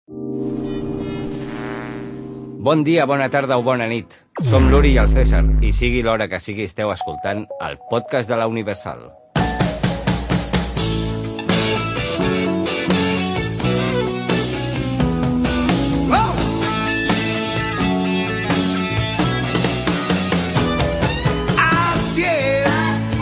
Bon dia, bona tarda o bona nit. Som l'Uri i el César, i sigui l'hora que sigui esteu escoltant el podcast de la Universal. Así es,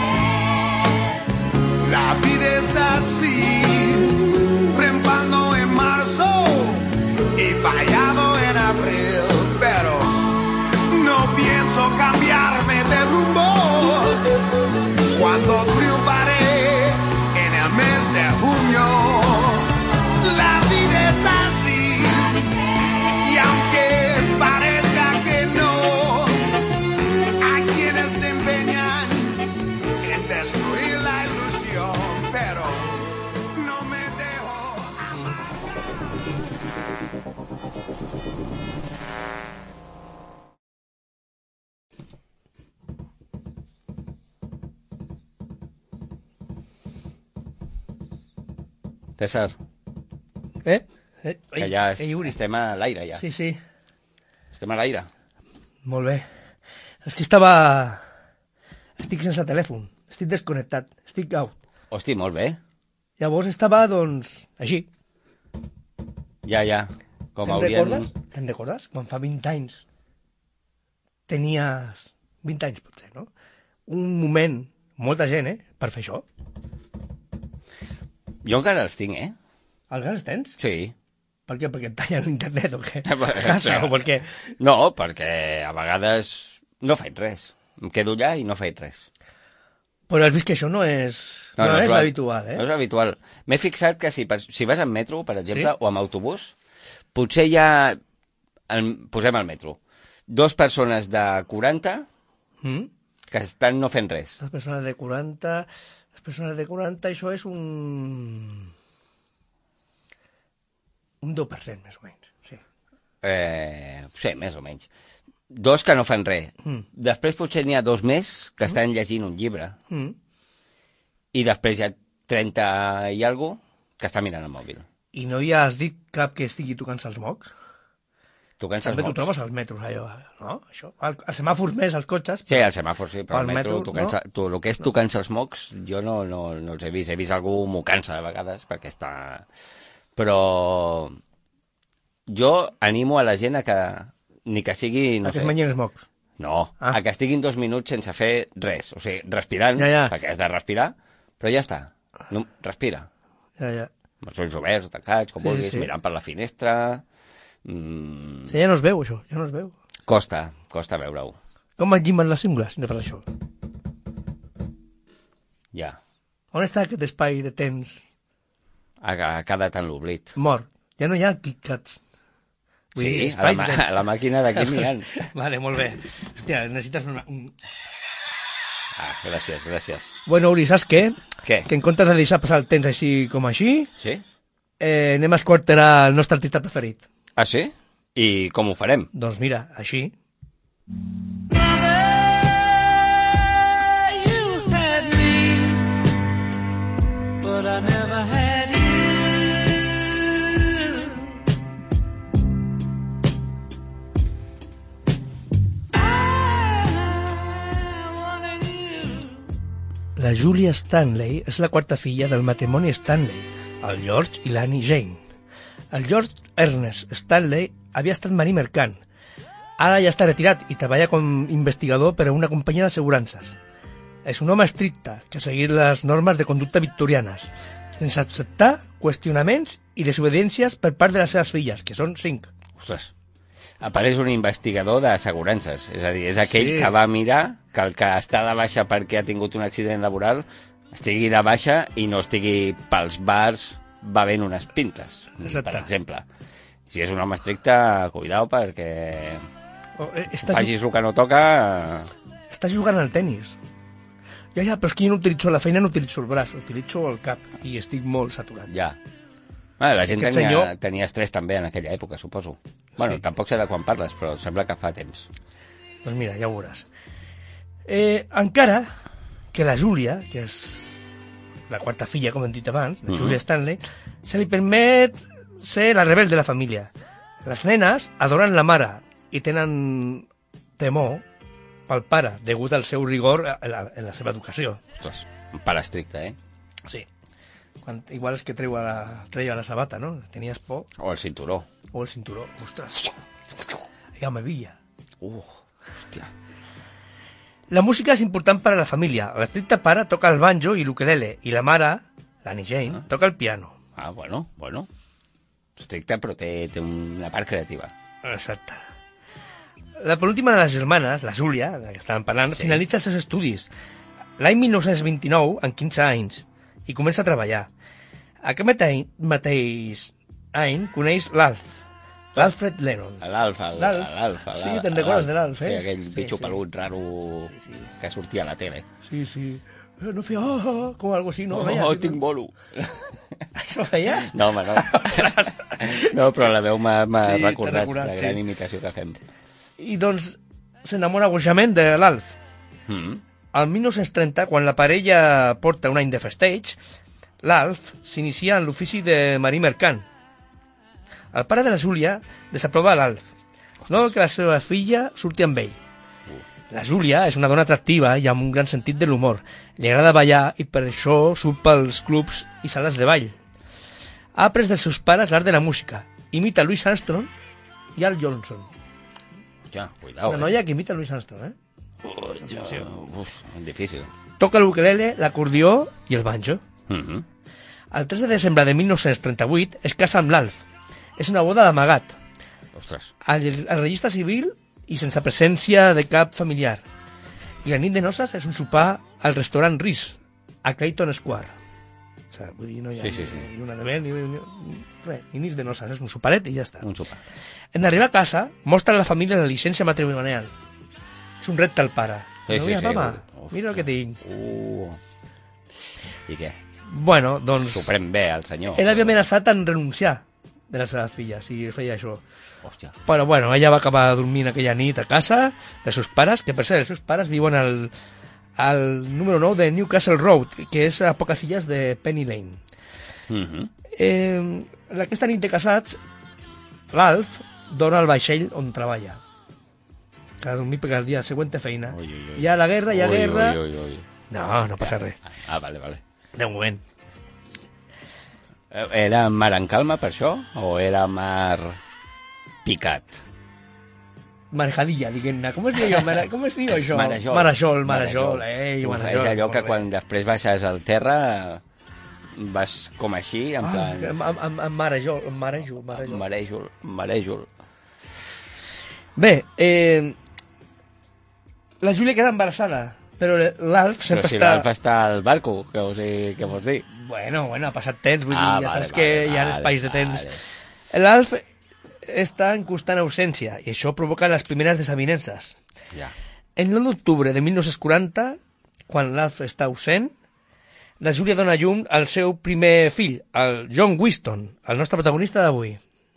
la vida es así, trempando en marzo y vallado en abril, pero no pienso cambiarme de rumbo cuando triunfaré en el mes de junio. La vida es así, y aunque parezca que no, hay quienes se empeñan en destruir la ilusión, pero no me dejo amar. César, que ja estem a l'aire, ja. Sí, sí, Estem a l'aire. molt bé. És que estic sense telèfon, estic desconnectat, estic out. Hosti, molt bé. Llavors estava, doncs, així. Ja. Com Te'n haurien... recordes? Te'n recordes? Quan fa 20 anys tenies... 20 anys, potser, no? Un moment, molta gent, per fer això. Jo encara els tinc, Els grans tens? Sí. Per què? Perquè et tallen l'internet o què? Per Casa, o per què? No, perquè a vegades no faig res. Em quedo allà i no faig res. Però has vist que això no és l'habitual, No és habitual. M'he fixat que si vas en metro, per exemple, Sí? o amb autobús, potser hi ha... Posem el metro. 2 persones de 40 Mm? que estan no fent res. Les persones de 40... Les persones de 40, això és un 2%, més o menys. Sí. Sí, més o menys. 2 que no fan res. Després potser n'hi ha 2 més que estan llegint un llibre. Mm. I després hi ha 30 i alguna que està mirant el mòbil. I no hi has dit cap que estigui tocant-se els mocs? Tocant els També t'ho mocs. trobes als metros, allò, no? Això. Els semàfors més, els cotxes. Sí, al semàfor sí, però Al al metro, metro, el que és tocant-se els mocs, jo no els he vist. He vist algú mocant-se de vegades, perquè està... Però jo animo a la gent a que, ni que sigui, no que sé... es mengen els mocs. No, a que estiguin 2 minuts sense fer res. O sigui, respirant, Ja. perquè has de respirar, però ja està. No, respira. Ja. Amb els ulls oberts, tancats, com Sí, vulguis, sí. mirant per la finestra... Sí, ja no es veu, això, ja no es veu. Costa veure-ho. Com et llimen les ungles de fer això? Ja. On està aquest espai de temps Ha quedat en l'oblit. mort? Ja no hi ha KitKats. Vull dir, Sí, espais de temps. a la màquina d'aquí n'hi ha. Vale, molt bé. Hòstia, necessites Ah, gràcies. Bueno, Uri, saps què? Què? Que en comptes de deixar passar el temps així com així, Sí? anem a esquarterar el nostre artista preferit. Ah, sí? I com ho farem? Doncs mira, així. La Julia Stanley és la quarta filla del matrimoni Stanley, el George i l'Annie Jane. El George Ernest Stanley havia estat marí mercant. Ara ja està retirat i treballa com investigador per a una companyia d'assegurances. És un home estricte que ha seguit les normes de conducta victorianes, sense acceptar qüestionaments i desobediències per part de les seves filles, que són 5. Ostres, apareix un investigador d'assegurances. És a dir, és aquell Sí. que va mirar que el que està de baixa perquè ha tingut un accident laboral estigui de baixa i no estigui pels bars bevent unes pintes, Exacte. per exemple. Si és un home estricte, cuidao perquè facis el que no toca... Estàs jugant al tennis. Ja, però és que jo no utilitzo la feina, no utilitzo el braç, utilitzo el cap i estic molt saturat. Ja. La gent Aquest senyor- tenia estrès també en aquella època, suposo. Bueno, tampoc sé de quan parles, però sembla que fa temps. Doncs mira, ja ho veuràs. Encara que la Júlia, que és la quarta filla, com hem dit abans, la Júlia Stanley, se li permet ser la rebel de la família. Les nenes adoren la mare i tenen temor pel pare, degut al seu rigor en la seva educació. Ostres, un pare estricte, Sí. Igual és que treia la sabata, no? Tenies por. O el cinturó. O el cinturó. Ostres. Ja m'havia. Hòstia. La música és important per a la família. L'estricte pare toca el banjo i l'ukelele, i la mare, l'Annie Jane, toca el piano. Bueno. Estricte, però té una part creativa. Exacte. La penúltima de les germanes, la Júlia, de la que estàvem parlant, finalitza els seus estudis l'any 1929, amb 15 anys, i comença a treballar. Aquest mateix any coneix l'Alfred Lennon. L'Alf. Sí, te'n recordes de l'Alf, Sí, aquell bitxo pelut raro que sortia a la tele. Sí. No feia com algo així, no? Tinc bolo. Això feia? No, home, no. No, però la veu m'ha recordat la gran sí. imitació que fem. I doncs s'enamora bojament de l'Alf. El 1930, quan la parella porta un any de festeig, l'Alf s'inicia en l'ofici de marí mercant. El pare de la Júlia desaprova l'Alf. No vol que la seva filla surti amb ell. La Júlia és una dona atractiva i amb un gran sentit de l'humor. Li agrada ballar i per això surt pels clubs i sales de ball. Ha après dels seus pares l'art de la música. Imita Louis Armstrong i Al Johnson. Ja, cuidao, Una noia que imita Louis Armstrong, difícil. Toca l'ukelele, l'acordió i el banjo. El 3 de desembre de 1938 es casa amb l'Alf. És una boda d'amagat. Ostres. Al registre civil i sense presència de cap familiar. I la nit de noces és un sopar al restaurant Riz, a Clayton Square. O sigui, vull dir, no hi ha ni un element, ni nits de noces, és un soparet i ja està. Un sopar. En arribar a casa, mostra a la família la llicència matrimonial. És un repte al pare. Sí. Mama, mira el que tinc. I què? Bueno, doncs... S'ho pren bé, el senyor. Ell havia amenaçat en renunciar de la seva filla, si feia això. Hòstia. Però bueno, ella va acabar dormint aquella nit a casa dels seus pares, que per cert, els seus pares viuen al número 9 de Newcastle Road, que és a poques illes de Penny Lane. Aquesta nit de casats, l'Alf dona al vaixell on treballa. Que ha de dormir perquè el dia següent té feina. Hi ha la guerra, hi ha guerra... No passa res. Vale. De moment. Era mar en calma, per això? O era mar picat? Marejadilla, diguem-ne. Com es diu això? Marejol. Marejol. Marejol. És allò que quan després baixes al terra vas com així, en plan... Marejol. Bé, la Júlia queda embarassada, però l'Alf sempre està... Però si l'Alf està al barco, què vols dir? Bueno, ha passat temps, vull dir, ja saps que hi ha espais de temps. L'Alf està en constant ausència i això provoca les primeres desavinences. El 9 d'octubre de 1940, quan l'Alf està ausent, la Júlia dona llum al seu primer fill, el John Winston, el nostre protagonista d'avui.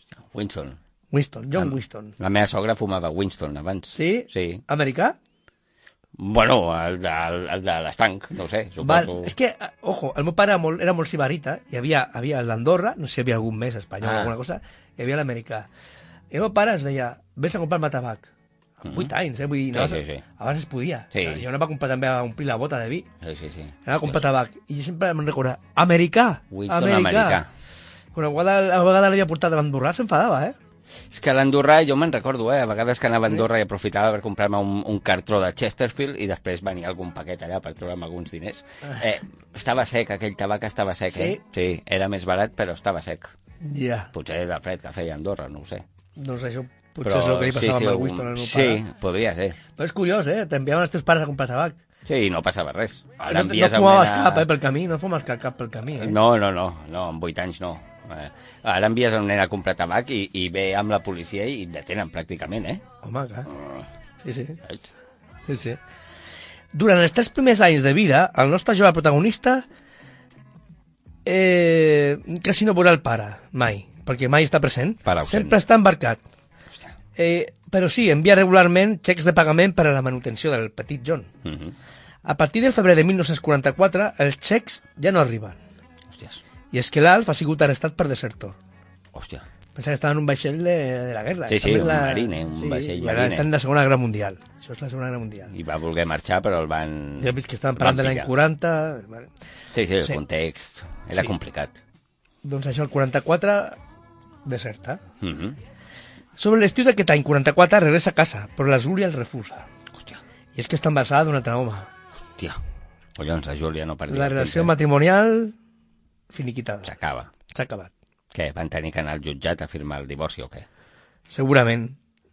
John Winston. La meva sogra fumava Winston abans. Sí? Sí. Americà? Bueno, el de l'estanc, no ho sé, suposo. És que, ojo, el meu pare era molt sibarita, hi havia l'Andorra, no sé si hi havia algun més espanyol o alguna cosa, hi havia l'americà. I el meu pare es deia, vés a comprar-me tabac. Amb 8 anys, vull dir, abans es podia. Jo no va comprar també a omplir la bota de vi. Sí. Anava a comprar tabac. I jo sempre me'n recorda, americà. Winston americà. Quan a vegades l'havia portat a l'Andorrà, s'enfadava, És que a l'Andorrà, jo me'n recordo, a vegades que anava a Andorra i aprofitava per comprar-me un cartró de Chesterfield i després venia algun paquet allà per treure'm alguns diners. Estava sec, aquell tabac estava sec, Sí, era més barat, però estava sec. Ja. Potser de fred que feia Andorra, no ho sé. Doncs això potser és el que li passava amb el Winston al meu pare. Sí, podria ser. Però és curiós, t'enviaven els teus pares a comprar tabac. Sí, no passava res. No fumaves cap pel camí, no fumaves cap pel camí. No, amb 8 anys no. Ara envies un nen a comprar tabac i ve amb la policia i et detenen pràcticament, Home, clar. Sí. Durant els 3 primers anys de vida, el nostre jove protagonista quasi no veurà el pare, mai, perquè mai està present. Sempre està embarcat. Però sí, envia regularment xecs de pagament per a la manutenció del petit John. A partir del febrer de 1944, els xecs ja no arriben. I és que l'Alf ha sigut arrestat per desertor. Hòstia. Pensa que estava en un vaixell de la guerra. Sí, un marine, un vaixell i ara marine. estan en la Segona Guerra Mundial. Això és la Segona Guerra Mundial. I va voler marxar, però el van... Ja he vist que estaven parlant de l'any 40... Vale. Sí, el context era complicat. Doncs això, el 44, deserta. Mhm. Sobre l'estiu d'aquest any 44 regressa a casa, però la Júlia el refusa. Hòstia. I és que està embarassada d'un altre home. Hòstia. Collons, la Júlia no perdia La el relació temps, matrimonial finiquitada. S'acaba. S'ha acabat. Què, van tenir que anar al jutjat a firmar el divorci o què? Segurament.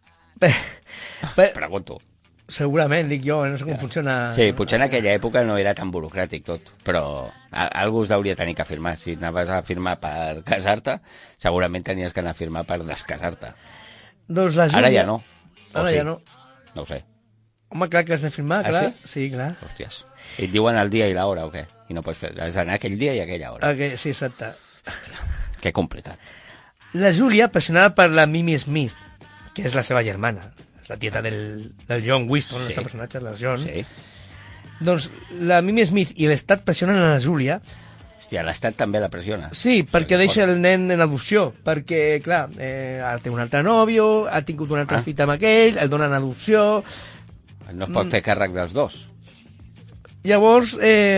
Pregunto. Segurament, dic jo, no sé com funciona... Sí, potser en aquella època no era tan burocràtic tot, però algú es hauria tenir que firmar. Si anaves a firmar per casar-te, segurament tenies que anar a firmar per descasar-te. Doncs la Júlia... Ara ja no. Ara sí? ja no. No ho sé. Home, clar que has de firmar, clar. Sí, clar. Hòsties. I et diuen el dia i l'hora o què? I no pots fer... Has d'anar aquell dia i aquella hora. Sí, exacte. Que complicat. La Júlia, pressionada per la Mimi Smith, que és la seva germana, és la tieta del John Winston, el nostre personatge, el John. Sí. Doncs la Mimi Smith i l'Estat pressionen a la Júlia. Hòstia, l'Estat també la pressiona. Sí, perquè deixa el nen en adopció, perquè, clar, ara té un altre nòvio, ha tingut una altra fita amb aquell, el dona en adopció... No es pot fer càrrec dels dos. Llavors,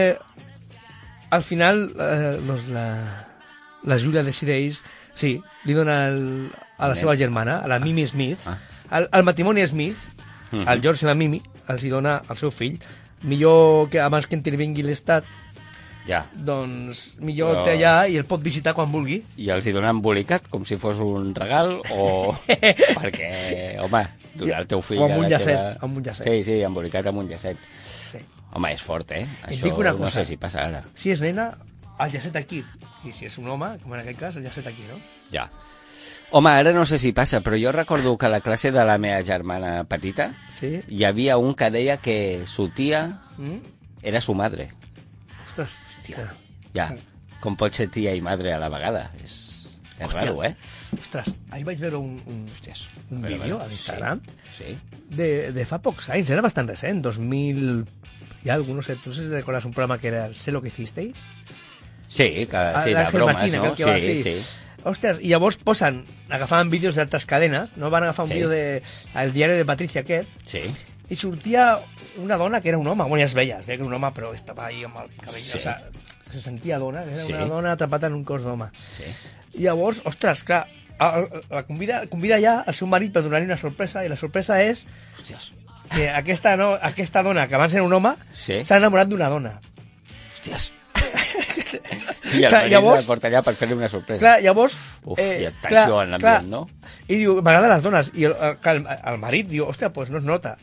al final, doncs la Júlia decideix, sí, li dona a la seva germana, a la Mimi Smith, al matrimoni Smith, al George i la Mimi, els hi dona al seu fill. Millor que abans que intervingui l'Estat, Ja. doncs millor té allà i el pot visitar quan vulgui. I els hi dona embolicat, com si fos un regal, o... Perquè, home, donar al teu fill... O amb un a la llacet, teva... amb un llacet. Sí, embolicat amb un llacet. Sí. Home, és fort, eh? Et Això dic una no cosa. sé si passa ara. Si és nena, el llacet aquí. I si és un home, com en aquest cas, el llacet aquí, no? Ja. Home, ara no sé si passa, però jo recordo que a la classe de la meva germana petita Sí. hi havia un que deia que su tía era su madre. Ostres, Hòstia. Ja, com pot ser tia i madre a la vegada. És raro, eh? Ostres, ahir vaig veure un vídeo a l'Instagram Sí. de fa pocs anys, era bastant recent, 2000 i alguna, no sé si recordes un programa que era el Sé lo que hicisteis. Sí, de L'Àngel bromes, Martín, no? aquell que va, sí. Ostres, i llavors agafaven vídeos d'altres cadenes, no? Van agafar un vídeo del diari de Patricia aquest, Sí. i sortia una dona que era un home, bueno, ja es veia que era un home, però estava ahí amb el cabell, Sí. o sea, se sentia dona, que era Sí. una dona atrapada en un cos d'home. Sí. I llavors, ostres, clar, la convida ja al seu marit per donar-li una sorpresa, i la sorpresa és Hòsties. que aquesta dona, que abans era un home, Sí. s'ha enamorat d'una dona. Hòsties. I el Clar, marit llavors- la porta allà per fer-li una sorpresa. Clar, llavors... Uf, hi ha tensió en l'ambient, no? I diu, m'agraden les dones. I el marit diu, hòstia, pues no es nota.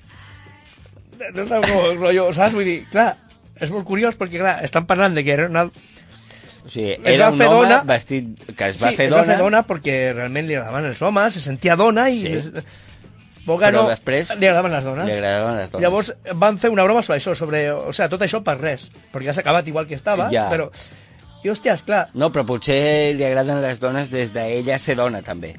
No és algo rotllo, saps? Vull dir, clar, és molt curiós perquè, clar, estan parlant de que era una... O sigui, Es era va un fer home dona. vestit que es va Sí, fer es va fer dona, dona perquè realment li agradaven els homes, se sentia dona i... Sí. Poca però no, després li agradaven les dones. li agradaven les dones. Llavors van fer una broma sobre això, o sea, tot això per res, perquè ja s'ha acabat igual que estava, Ja. però... I, hòsties, clar, No, però potser li agraden les dones des d'ella ser dona, també.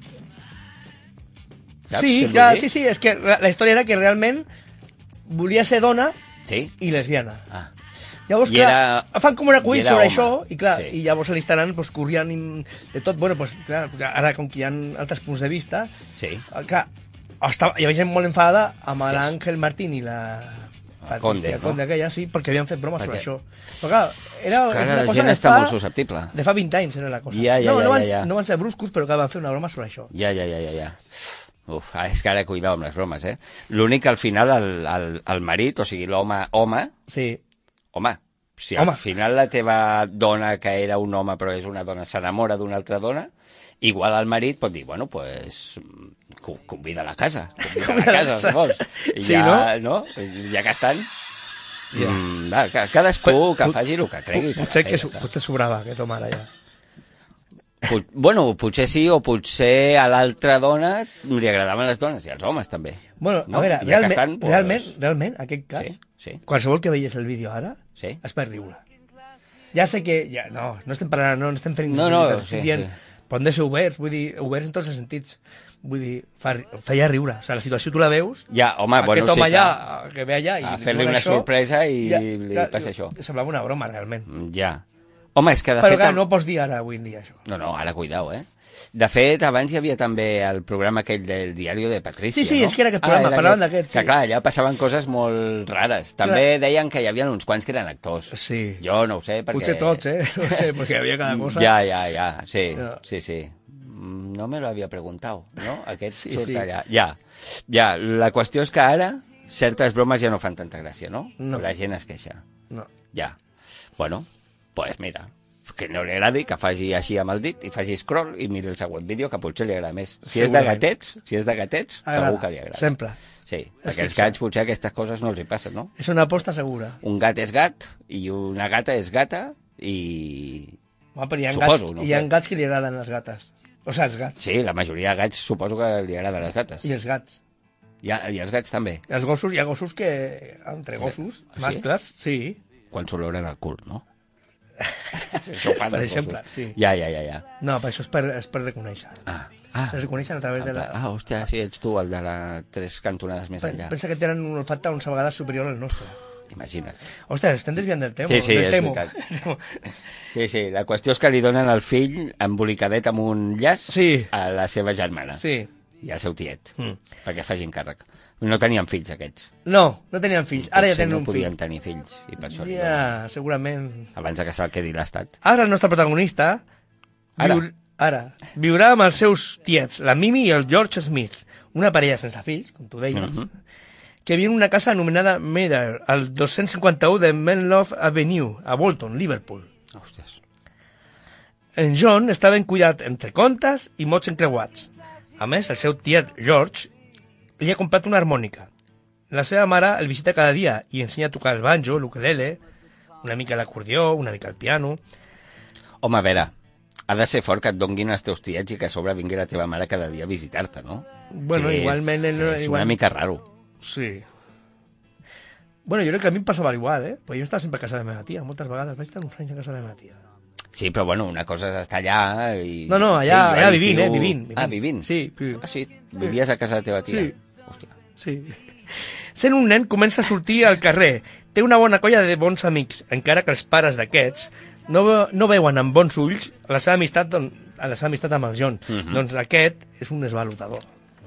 Saps sí, què vull clar, dir? sí, és que la història era que realment volia ser dona Sí? i lesbiana. Ah. Llavors, I clar, fan com un acudit era sobre home. això, i clar, Sí. i llavors a l'Instagram pues, corrien de tot, bueno, pues, clar, ara com que hi ha altres punts de vista, Sí. clar, hi havia gent molt enfadada amb l'Àngel Martín i la... Conde, Patricia no? Conde aquella, sí, perquè havien fet bromes sobre Perquè- això. Però clar, era Que ara una la cosa gent de està fa- molt susceptible. De fa 20 anys era la cosa. Ja, no ja. van ser bruscos, però que van fer una broma sobre això. Ja. Uf, és que ara cuidao amb les bromes, eh? L'únic que al final el marit, o sigui, home, Sí, si Home. al final la teva dona, que era un home però és una dona, s'enamora d'una altra dona, igual el marit pot dir, bueno, pues convida a la casa, convida a la casa, si vols. I Sí, ja, no? Ja que estan... Ja. Va, cadascú que faci el que cregui. Potser sobrava aquest home ara ja. Bueno, potser sí, o potser a l'altra dona li agradaven les dones, i als homes també. Bueno, No? a veure, Ja que estan, pues- realment, aquest cas, Sí. qualsevol que veiés el vídeo ara, Sí. es pot riure. Ja sé que... No estem parlant, no estem fent... No, estem sí, dient, sí. Però han de ser oberts, vull dir, oberts en tots els sentits. Vull dir, feia riure. O sigui, la situació tu la veus, Ja, home, aquest bueno, sí, home clar. allà, que ve allà... A i fer-li diuen una això, sorpresa i ja, li clar, passa això. Semblava una broma, realment. Ja. Home, és que de Però fet... clar, no pots dir ara, avui en dia, això. No, ara cuidao, eh? De fet, abans hi havia també el programa aquell del Diario de Patricia, Sí, no? és que era aquest programa, parlaven d'aquest, sí. Que clar, allà passaven coses molt rares. També deien que hi havia uns quants que eren actors. Sí. Jo no ho sé, perquè... Potser tots, no sé, perquè hi havia cada cosa. Ja, sí, sí. No me lo había preguntado, ¿no? Aquest surt allà. Ja, la qüestió és que ara certes bromes ja no fan tanta gràcia, no? La gent es queixa. No. Ja. Bueno, pues mira... que no li agradi, que faci així amb el dit i faci scroll i miri el següent vídeo, que potser li agrada més. Si és de gatets, segur que li agrada. Sempre. Sí, perquè els gats potser aquestes coses no els hi passen, no? És una aposta segura. Un gat és gat i una gata és gata i... Home, però hi ha gats que li agraden les gates. O sigui, els gats. Sí, la majoria de gats suposo que li agraden les gates. I els gats. I els gats també. Els gossos, hi ha gossos que, entre gossos, mascles, sí. Quan s'oloren el cul, no? Això per exemple, sí. Ja. No, però això és per reconèixer. Se reconeixen a través de la... hòstia, sí, ets tu, el de les 3 cantonades més enllà. Pensa que tenen un olfacte 11 vegades superior al nostre. Imagina't. Ostres, estem desviant del tema. Sí, és veritat. Sí, la qüestió és que li donen el fill embolicadet amb un llaç a la seva germana. Sí. I al seu tiet, perquè facin càrrec. No tenien fills, aquests. No tenien fills. Ara ja tenen un fill. No podien tenir fills. I per això segurament. Abans que se'l quedi l'Estat. Ara el nostre protagonista viurà amb els seus tiets, la Mimi i el George Smith, una parella sense fills, com tu deies, que viuen en una casa anomenada Meadow, al 251 de Menlove Avenue, a Bolton, Liverpool. Hòsties. En John està ben cuidat entre contes i mots encreuats. A més, el seu tiet George li ha comprat una harmònica. La seva mare el visita cada dia i ensenya a tocar el banjo, l'ukelele, una mica l'acordió, una mica el piano... Home, a veure, ha de ser fort que et donguin els teus tiets i que a sobre vingui la teva mare cada dia a visitar-te, no? Bueno, igualment... És una mica raro. Sí. Bueno, jo crec que a mi em passava igual, Però jo estava sempre a casa de la meva tia. Moltes vegades vaig estar uns anys a casa de la meva tia. Sí, però bueno, una cosa és estar allà i... No, allà vivint, vivint. Ah, vivint? Sí. Ah, sí? Vivies a casa de la teva tia? Sí. Hòstia. Sí. Sent un nen, comença a sortir al carrer. Té una bona colla de bons amics, encara que els pares d'aquests no veuen amb bons ulls la seva amistat amb el John. Doncs aquest és un esvalutador.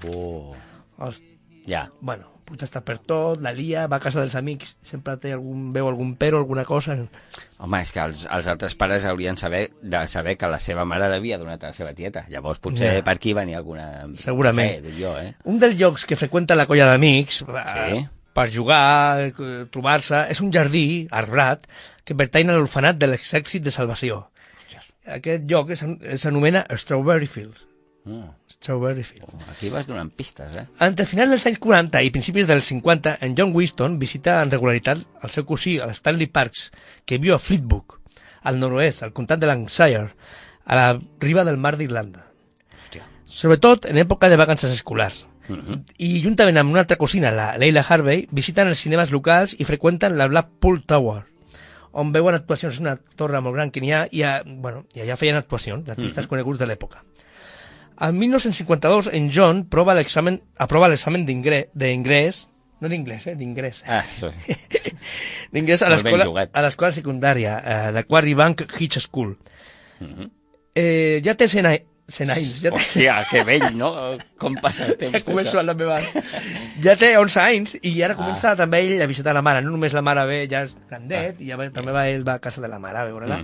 Ja. Bueno, protesta per tot, la lia, va a casa dels amics, sempre veu algun pero, alguna cosa... Home, és que els altres pares haurien de saber que la seva mare l'havia donat a la seva tieta. Llavors potser per aquí venia alguna... Segurament. Dic jo, Un dels llocs que freqüenta la colla d'amics per jugar, trobar-se, és un jardí arbrat que pertany a l'orfenat de l'exèrcit de salvació. Aquest lloc s'anomena Strawberry Fields. Strawberry Field. Aquí vas donant pistes, Entre finals dels anys 40 i principis dels 50, en John Winston visita en regularitat el seu cosí, el Stanley Parks, que viu a Fleetwood, al nord-oest, al comtat de Lancashire, a la riba del mar d'Irlanda. Sobretot en època de vacances escolars. I juntament amb una altra cosina, la Leila Harvey, visiten els cinemes locals i freqüenten la Blackpool Tower, on veuen actuacions, una torre molt gran que n'hi ha, i allà feien actuacions d'artistes coneguts de l'època. El 1952, en John aprova l'examen d'ingrés, no d'inglès, d'ingrés. D'ingrés a l'escola secundària, la Quarry Bank Hitch School. Ja té 100 anys. Hòstia, que vell, no? Com passa el temps. Ja començo a la meva... Ja té 11 anys i ara comença també ell a visitar la mare. No només la mare ve, ja és grandet, i també ell va a casa de la mare a veure-la.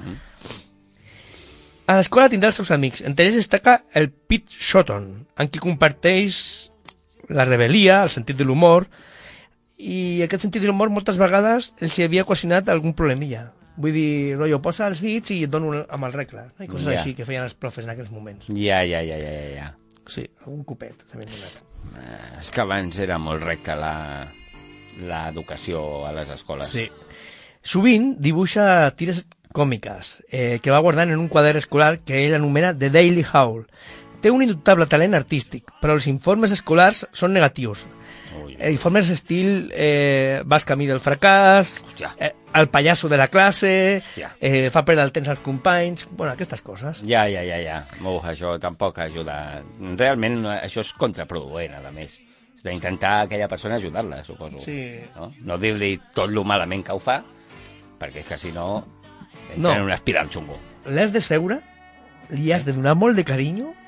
A l'escola tindrà els seus amics. Entre ells destaca el Pete Shotton, amb qui comparteix la rebel·lia, el sentit de l'humor, i aquest sentit de l'humor moltes vegades els hi havia ocasionat algun problemilla. Vull dir, rotllo, posa els dits i et dono amb el regle. I coses així que feien els profes en aquells moments. Ja. Sí, algun copet també donat. És que abans era molt recta l'educació a les escoles. Sí. Sovint dibuixa tires còmiques que va guardant en un quadern escolar que ell anomena The Daily Howl. Té un indubtable talent artístic, però els informes escolars són negatius. Informes estil vas camí del fracàs, el pallasso de la classe, fa perdre el temps als companys, bueno, aquestes coses. Ja. Això tampoc ajuda. Realment això és contraproduent, a més. És d'intentar aquella persona ajudar-la, suposo. Sí. No dir-li tot lo malament que ho fa, perquè és que si no... en una espiral xungo. L'has de seure, li has de donar molt de carinyo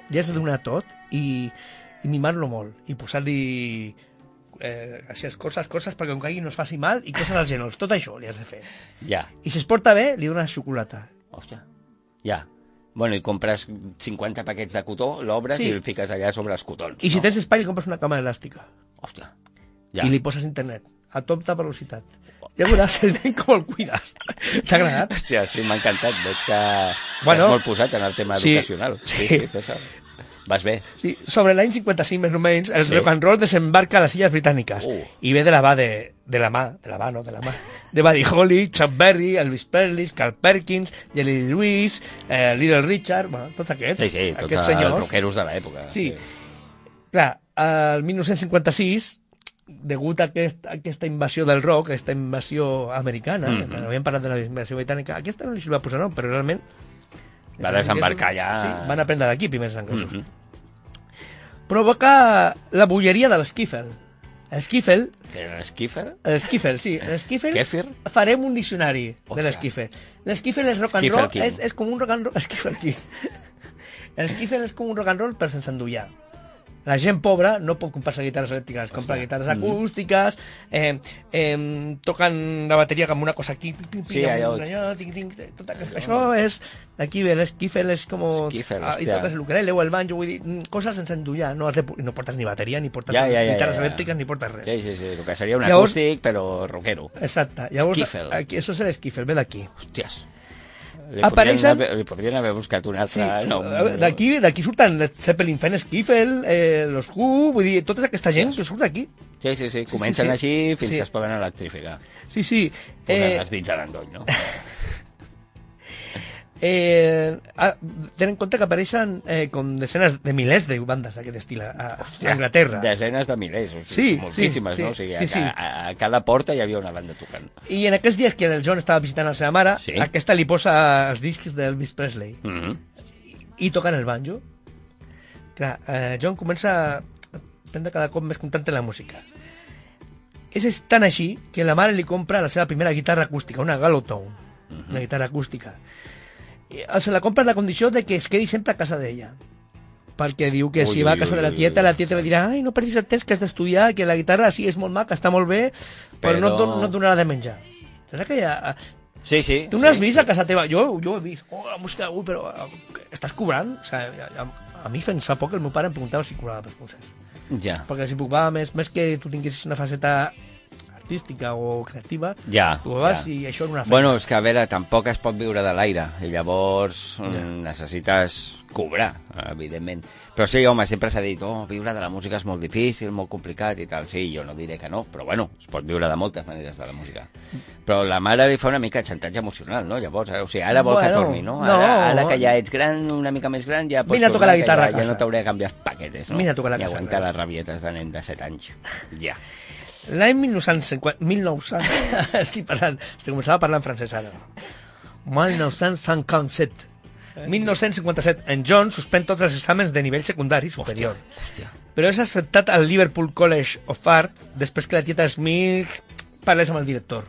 li has de donar tot i mimar-lo molt, i posar-li així coses perquè com caigui no es faci mal, i coses als genolls, tot això li has de fer. Ja. I si es porta bé, li dones xocolata. Hòstia. Ja. Bueno, i compres 50 paquets de cotó, l'obres i el fiques allà sobre els cotons. I si tens espai, li compres una cama elàstica. Hòstia. Ja. I li poses internet a tota velocitat. Ja veuràs el nen com el cuides. T'ha agradat? Hòstia, sí, m'ha encantat. Veig que Bueno, estàs molt posat en el tema educacional. Sí, César. Vas bé. Sí, sobre l'any 55 més o menys, el rock and roll desembarca a les Illes Britàniques i ve de la mà de Buddy Holly, Chuck Berry, Elvis Presley, Carl Perkins, Jerry Lewis, Little Richard, bueno, tots aquests. Sí, tots els rockeros de l'època. Sí. Clar, el 1956, degut a aquesta invasió del rock, aquesta invasió americana, havíem parlat de la invasió britànica, aquesta no li va posar nom, però realment va desembarcar ja... Sí, van aprendre d'aquí, primers anglesos. Provoca la bulleria de l'esquífel. L'esquífel... Què era l'esquífel? L'esquífel, sí. L'esquífel... Kéfir? Farem un diccionari de l'esquífel. L'esquífel és rock and roll, és com un rock and roll... Esquífel King. L'esquífel és com un rock and roll, però sense endollar. La gent pobra no pot comprar-se guitarres elèctriques, compra guitarres acústiques, toquen la bateria com una cosa aquí, tot això és... Aquí ve l'esquífel, és com... I toques l'ukelele o el banjo, vull dir, coses sense endollar, no portes ni bateria, ni portes guitarres elèctriques, ni portes res. Sí, el que seria un acústic, però rockero. Exacte. Llavors, això és l'esquífel, ve d'aquí. Hòsties. Li Apareixen... podrien haver buscat un altre nom. D'aquí surten Zeppelin fent esquífel, los Who, vull dir, tota aquesta gent que surt d'aquí. Sí, comencen així fins que es poden electrificar. Sí. Posant els dits a l'endoll, no? Ten en compte que apareixen com desenes de milers de bandes d'aquest estil a Anglaterra. Desenes de milers, moltíssimes, no? O sigui, a cada porta hi havia una banda tocant. I en aquests dies que el John estava visitant la seva mare, aquesta li posa els discs d'Elvis Presley i toquen el banjo. Clar, John comença a prendre cada cop més contacte amb la música. És tan així que la mare li compra la seva primera guitarra acústica, una Gallowtone, una guitarra acústica. Se la compra en la condició de que es quedi sempre a casa d'ella, perquè diu que si va a casa de la tieta li dirà ai, no perdis el temps, que has d'estudiar, que la guitarra sí és molt maca, està molt bé, però no et donarà de menjar. Saps que ja... Sí. Tu no has vist a casa teva? Jo ho he vist. La música, però estàs cobrant? O sigui, a mi fins fa poc el meu pare em preguntava si cobrava pels concerts. Ja. Perquè si preocupava més que tu tinguessis una faceta artística o creativa, i això és una feina. Bueno, és que a veure, tampoc es pot viure de l'aire, i llavors necessites cobrar, evidentment. Però sí, home, sempre s'ha dit, viure de la música és molt difícil, molt complicat i tal. Sí, jo no diré que no, però bueno, es pot viure de moltes maneres de la música. Però la mare li fa una mica de xantatge emocional, no? Llavors, o sigui, ara vol que torni, no? Ara que ja ets gran, una mica més gran, ja pots tornar, que ja no t'hauré de canviar els paquetes, no? Vine a tocar la casa. I aguantar les rabietes de nen de 7 anys. Ja. L'any 1900... Estic començava a parlar en francès ara. 1957. 1957. En John suspèn tots els exàmens de nivell secundari superior. Hòstia. Però és acceptat al Liverpool College of Art després que la tieta Smith parlés amb el director.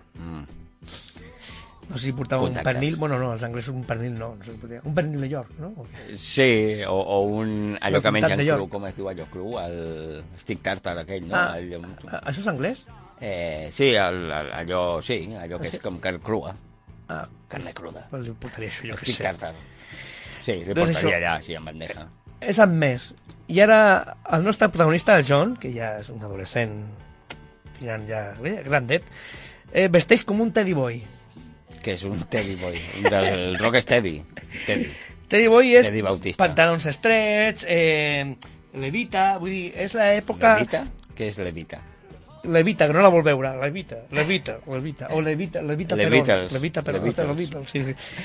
No sé si portava un pernil... Bueno, no, els anglesos un pernil no. Un pernil de York, no? Sí, o un... allò que mengen cru, com es diu allò cru? El stick tartar aquell, no? Això és anglès? Sí, allò que és com carn crua. Carne cruda. Li portaria això, jo que sé. Stick tartar. Sí, li portaria allà, així, en bandeja. És amb més. I ara el nostre protagonista, el John, que ja és un adolescent tirant ja grandet, vesteix com un teddy boy. Que és un Teddy Boy, del Rocksteady. Teddy Boy és Bautista. Pantalons estrets, levita, vull dir, és l'època... Levita? Què és levita? Levita, que no la vol veure, levita. O levita, sí.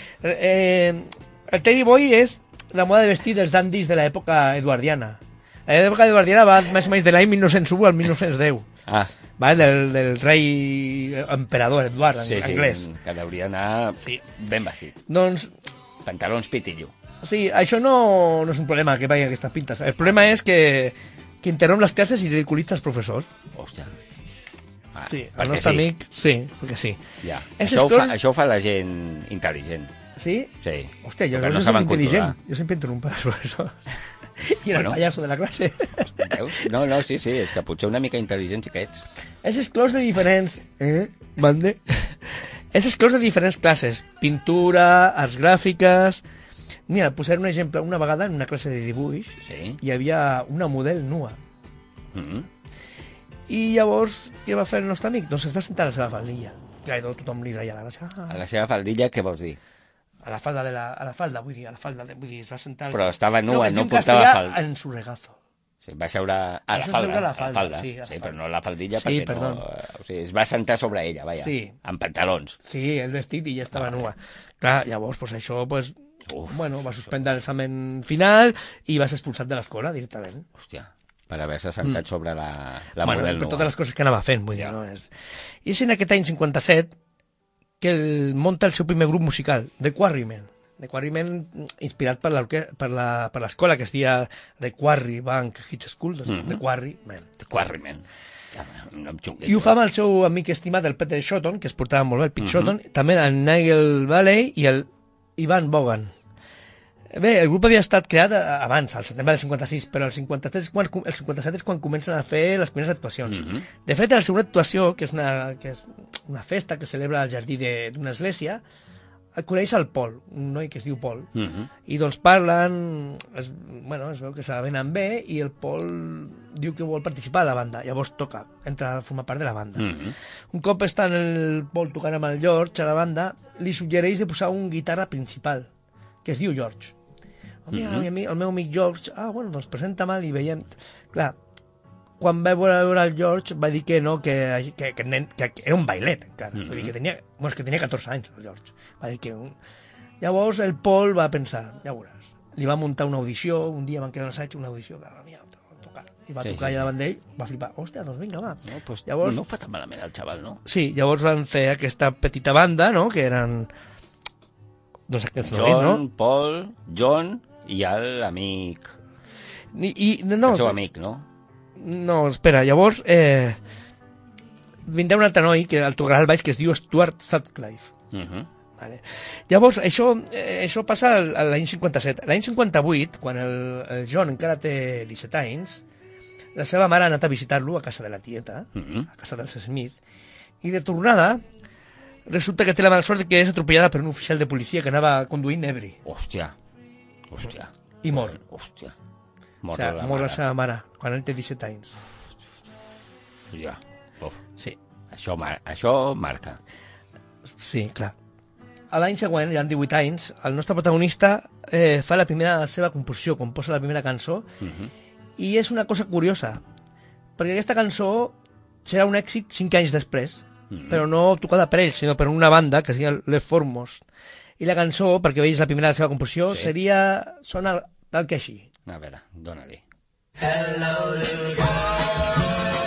El Teddy Boy és la moda de vestir dels dandis de l'època eduardiana. L'època eduardiana va més o menys de l'any 1901 al 1910. Del rei emperador Eduard, anglès. Sí, que hauria d'anar ben vestit. Doncs... Pantalons pitillo. Sí, això no és un problema que vagi aquestes pintes. El problema és que interromp les classes i ridiculitza els professors. Hòstia. Sí, el nostre amic... Sí, perquè sí. Ja. Això ho fa la gent intel·ligent. Sí? Sí. Hòstia, jo no soc intel·ligent. Jo sempre interrompo els professors. I era el pallasso de la classe. Veus? No, sí, és que potser una mica intel·ligent sí que ets. És exclòs de diferents... Mande? És exclòs de diferents classes. Pintura, arts gràfiques... Mira, posaré un exemple. Una vegada en una classe de dibuix hi havia una model nua. I llavors, què va fer el nostre amic? Doncs es va sentar a la seva faldilla. Clar, tothom li reia la gràcia. A la seva faldilla, què vols dir? A la falda, vull dir, es va sentar... Però estava nua, no portava falda. En su regazo. Sí, va seure a la falda. Sí, però no a la faldilla, perquè no... O sigui, es va sentar sobre ella, vaja, amb pantalons. Sí, el vestit i ja estava nua. Clar, llavors, pues això, pues... Bueno, va suspendre l'examen final i va ser expulsat de l'escola directament. Hòstia, per haver-se sentat sobre la model nua. Per totes les coses que anava fent, vull dir, no? I és en aquest any 57 que monta el seu primer grup musical, The Quarrymen. The Quarrymen, inspirat per l'escola que es deia The Quarry Bank High School, doncs The Quarrymen. The Quarrymen. I ho fa amb el seu amic estimat, el Peter Shotton, que es portava molt bé, el Pete Shotton, també el Nigel Valley i el Ivan Vaughan. Bé, el grup havia estat creat abans, al setembre del 56, però el 57 és quan comencen a fer les primeres actuacions. De fet, la segona actuació, que és una festa que celebra al jardí d'una església, coneix el Paul, un noi que es diu Paul, i doncs parlen, es veu que s'avenen bé, i el Paul diu que vol participar a la banda, llavors toca, entra a formar part de la banda. Un cop està el Paul tocant amb el George a la banda, li suggereix de posar un guitarra principal, que es diu George. Mira, el meu amic George, doncs presenta mal i veient... Clar, quan va veure el George va dir que no, que era un bailet encara. Vull dir que tenia 14 anys el George. Va dir que... Llavors el Paul va pensar, ja veuràs, li va muntar una audició, un dia van quedar un assaig, una audició, i va tocar allà davant d'ell, va flipar, hòstia, doncs vinga, va. No, pues, llavors, no fa tan malament el xaval, no? Sí, llavors van fer aquesta petita banda, no?, que eren... Doncs aquests nois, no? Paul, John i l'amic... El seu amic, no? No, espera, llavors vindrà un altre noi que el tocarà al baix que es diu Stuart Sutcliffe. Vale. Llavors, això passa l'any 57. L'any 58, quan el John encara té 17 anys, la seva mare ha anat a visitar-lo a casa de la tieta, a casa dels Smith, i de tornada resulta que té la mala sort que és atropellada per un oficial de policia que anava conduint ebri. Hòstia. I mor. Hòstia. Mor la seva mare, quan ell té 17 anys. Ja. Sí. Això marca. Sí, clar. A l'any següent, ja en 18 anys, el nostre protagonista fa la seva composició, composa la primera cançó, i és una cosa curiosa, perquè aquesta cançó serà un èxit 5 anys després, però no tocada per ell, sinó per una banda que es deia Les Formos. I la cançó, perquè veus la primera de la seva composició, sona tal que així. A veure, dóna-li. Hello, little girl.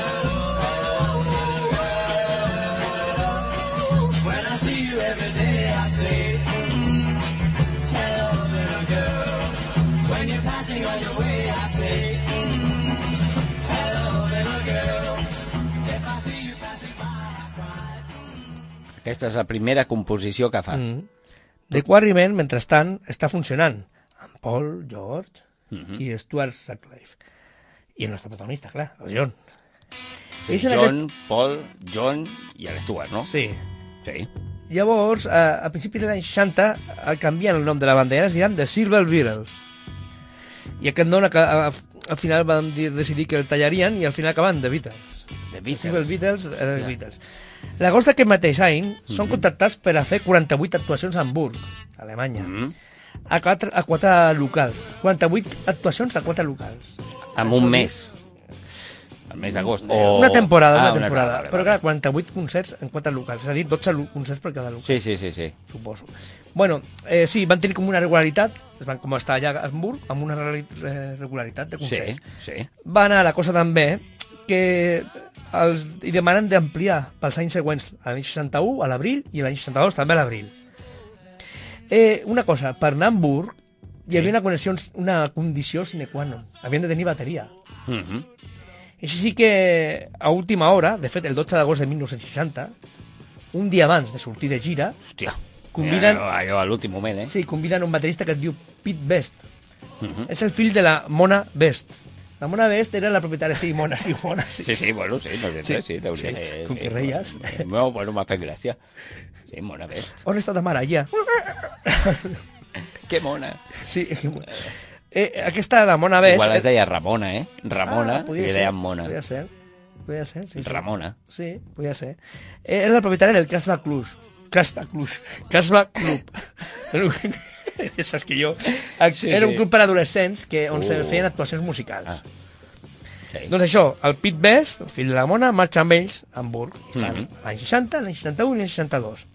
When I see you every day, I say, hello, little girl. When you're passing on your way, I say, hello, little girl. If I see you passing by, I cry. Aquesta és la primera composició que fa. The Quarrymen, mentrestant, està funcionant. Amb Paul, George i Stuart Sutcliffe. I el nostre protagonista, clar, el John. Sí, John, Paul, John i l'Stuart, no? Sí. Sí. Llavors, a principis de l'any 60, canvien el nom de la banda i ara es diran The Silver Beatles. I aquest nom al final van decidir que el tallarien i al final acaben The Beatles. The Silver Beatles, The Beatles. L'agost d'aquest mateix any són contractats per a fer 48 actuacions a Hamburg, a Alemanya, a 4 locals. 48 actuacions a 4 locals. En un mes. El mes d'agost. Una temporada. Però clar, 48 concerts en 4 locals. És a dir, 12 concerts per cada local. Sí. Suposo. Bueno, sí, van tenir com una regularitat, com estar allà a Hamburg, amb una regularitat de concerts. Sí. Va anar la cosa tan bé que hi demanen d'ampliar pels anys següents, l'any 61 a l'abril i l'any 62 també a l'abril. Una cosa, per anar a Hamburg hi havia una condició sine qua non, havien de tenir bateria. I així que a última hora, de fet el 12 d'agost de 1960, un dia abans de sortir de gira, hòstia, conviden allò a l'últim moment, Sí, conviden un baterista que es diu Pete Best, És el fill de la Mona Best. La Mona Best era la propietària... Sí, Mona, sí, Mona. Sí, bueno, sí, no sé, sí, deuria ser... Com que reies. No, bueno, m'ha fet gràcia. Sí, Mona Best. On està ta mare, allà? Que mona. Sí, aquesta, la Mona Best... Igual es deia Ramona, Ramona, i li deien Mona. Podria ser, sí. Ramona. Sí, podria ser. Era la propietària del Casbah Club. Casbah Club. Saps que jo... Era un club per adolescents on se feien actuacions musicals. Sí. Doncs això, el Pete Best, el fill de la Mona, marxa amb ells a Hamburg. L'any 60, l'any 61 i l'any 62.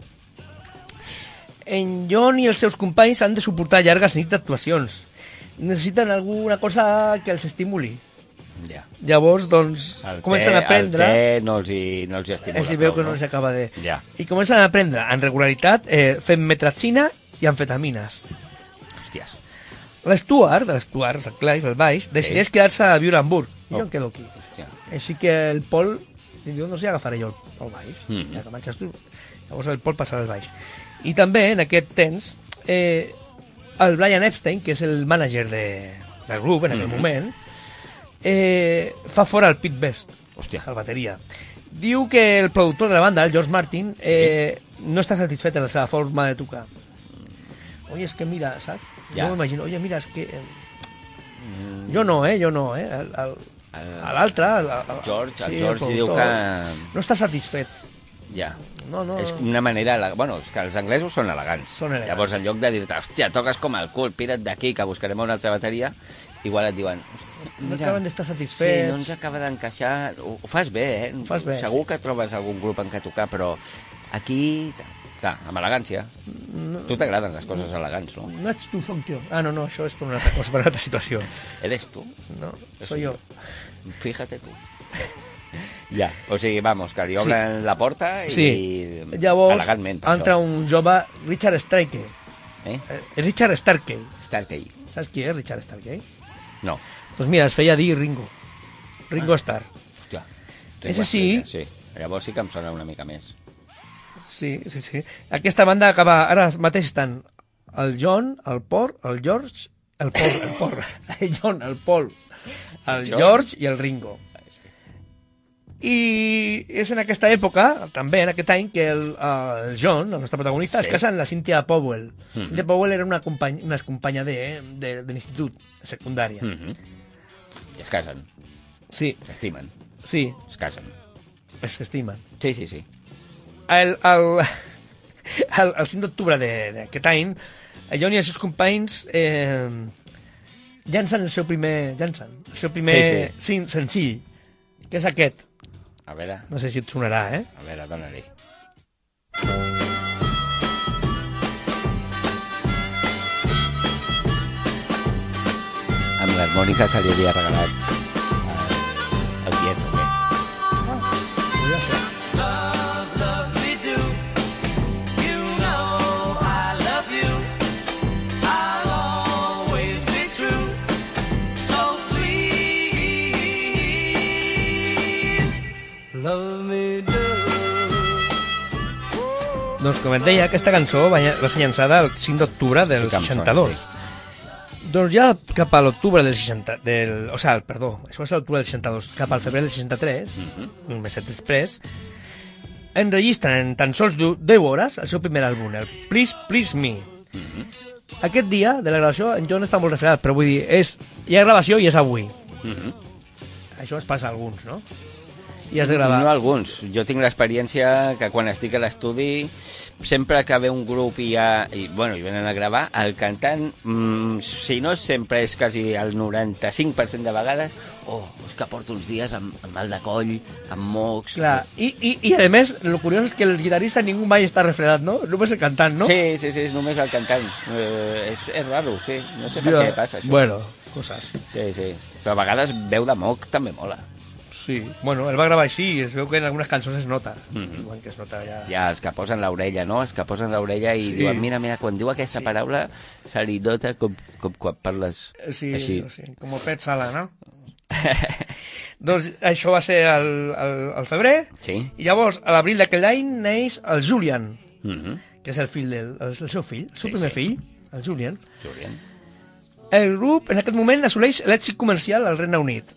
En John i els seus companys han de suportar llargues nits d'actuacions. Necessiten alguna cosa que els estimuli. Ja. Llavors, doncs, comencen a aprendre... El té no els estimula. Es veu que no els acaba de... Ja. I comencen a aprendre en regularitat fent metraxina i amfetamines. Hòsties. L'Stuart, el Clive, el baix, decideix quedar-se a viure a Hamburg. I jo em quedo aquí. Hòstia. Així que el Paul diu, no sé, agafaré jo el baix. Ja que marxes tu. Llavors el Paul passarà al baix. I també, en aquest temps, el Brian Epstein, que és el mànager del grup en aquell moment, fa fora el Pete Best, el bateria. Diu que el productor de la banda, el George Martin, no està satisfet en la seva forma de tocar. Oye, es que mira, ¿sabes? Yo me imagino, oye, mira, es que... Jo no. L'altre... El George diu que... No està satisfet. Ja. No. És una manera... Bueno, és que els anglesos són elegants. Llavors, en lloc de dir-te, hòstia, toques com el cul, pira't d'aquí, que buscarem una altra bateria, igual et diuen... No acaben d'estar satisfets. Sí, no ens acaba d'encaixar... Ho fas bé, Fas bé. Segur que trobes algun grup en què tocar, però aquí... Clar, amb elegància. Tu t'agraden les coses elegants, no? No ets tu, som jo. No, això és per una altra cosa, per una altra situació. Eres tu? No, soy yo. Fíjate tu. Ja, o sigui, vamos, que li obren la porta i llavors elegantment. entra un jove, Richard Starkey. Richard Starkey. Starkey. Saps qui és Richard Starkey? No. Doncs mira, es feia dir Ringo. Ringo Starr. Hòstia. Ese sí. Sí, llavors sí que em sona una mica més. Sí. Aquesta banda acaba... Ara mateix estan el John, el Paul, el George... El John, el Paul, el George i el Ringo. I és en aquesta època, també en aquest any, que el John, el nostre protagonista, es casa amb la Cynthia Powell. Cynthia Powell era una companya de l'institut, de secundària. I es casen. Sí. S'estimen. Sí. Es casen. S'estimen. Sí. El 5 d'octubre d'aquest any, el John i els seus companys llancen el seu primer senzill, que és aquest. A veure. No sé si et sonarà, A veure, dona-li. Amb l'harmònica que li havia regalat el Dieto, bé. Podria ser. Doncs com et deia, aquesta cançó va ser llançada el 5 d'octubre del 62. Doncs ja cap a l'octubre del 60... Perdó, això va ser l'octubre del 62. Cap al febrer del 63, un meset després, enregistren en tan sols 10 hores el seu primer àlbum, el Please Please Me. Aquest dia de la gravació en John està molt refredat, però vull dir, hi ha gravació i és avui. Això es passa a alguns, no? I has de gravar. No alguns. Jo tinc l'experiència que quan estic a l'estudi, sempre que ve un grup i venen a gravar, el cantant, si no sempre és quasi el 95% de vegades, és que porto uns dies amb mal de coll, amb mocs... Clar, i a més, el curiós és que el guitarrista ningú mai està refredat, no? Només el cantant, no? Sí, és només el cantant. És raro, sí. No sé per què passa això. Bueno, coses. Sí. Però a vegades veu de moc també mola. Sí, bueno, ell va gravar així i es veu que en algunes cançons es nota. Diuen que es nota ja... Ja, els que posen l'orella, no? Els que posen l'orella i diuen, mira, quan diu aquesta paraula se li nota com quan parles així. Sí, com el pet sala, no? Doncs això va ser al febrer. Sí. I llavors, a l'abril d'aquell any, neix el Julian, que és el fill el seu fill, el seu primer fill, el Julian. El grup en aquest moment assoleix l'èxit comercial al Regne Unit.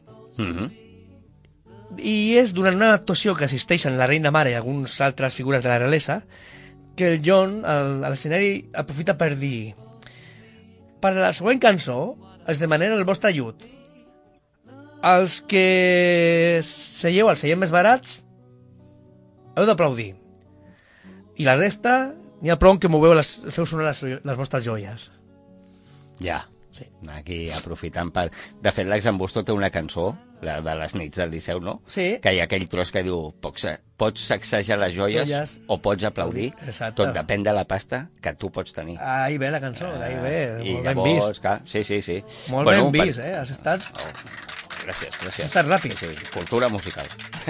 I és durant una actuació que assisteixen la reina mare i algunes altres figures de la realesa que el John a l'escenari aprofita per dir: per a la següent cançó es demanem el vostre ajut. Els que seieu als seients més barats heu d'aplaudir. I la resta, n'hi ha prou que feu sonar les vostres joies. Ja. Sí. Aquí aprofitant per... De fet, l'Exambusto té una cançó, la de les nits del Liceu, no? Sí. Que hi ha aquell tros que diu pots sacsejar les joies o pots aplaudir. Exacte. Tot depèn de la pasta que tu pots tenir. Ahí ve la cançó, ahí ve. I Molt ben llavors, vist. clar, sí. Molt ben vist, Has estat... Gràcies. Has estat ràpid. Sí, cultura musical.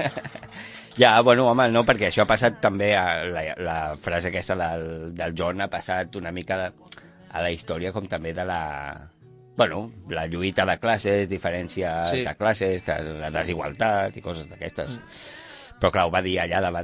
Ja, bueno, home, no, perquè això ha passat també, la frase aquesta del John ha passat una mica a la història com també de la lluita de classes, diferència de classes, la desigualtat i coses d'aquestes. Però clar, ho va dir allà davant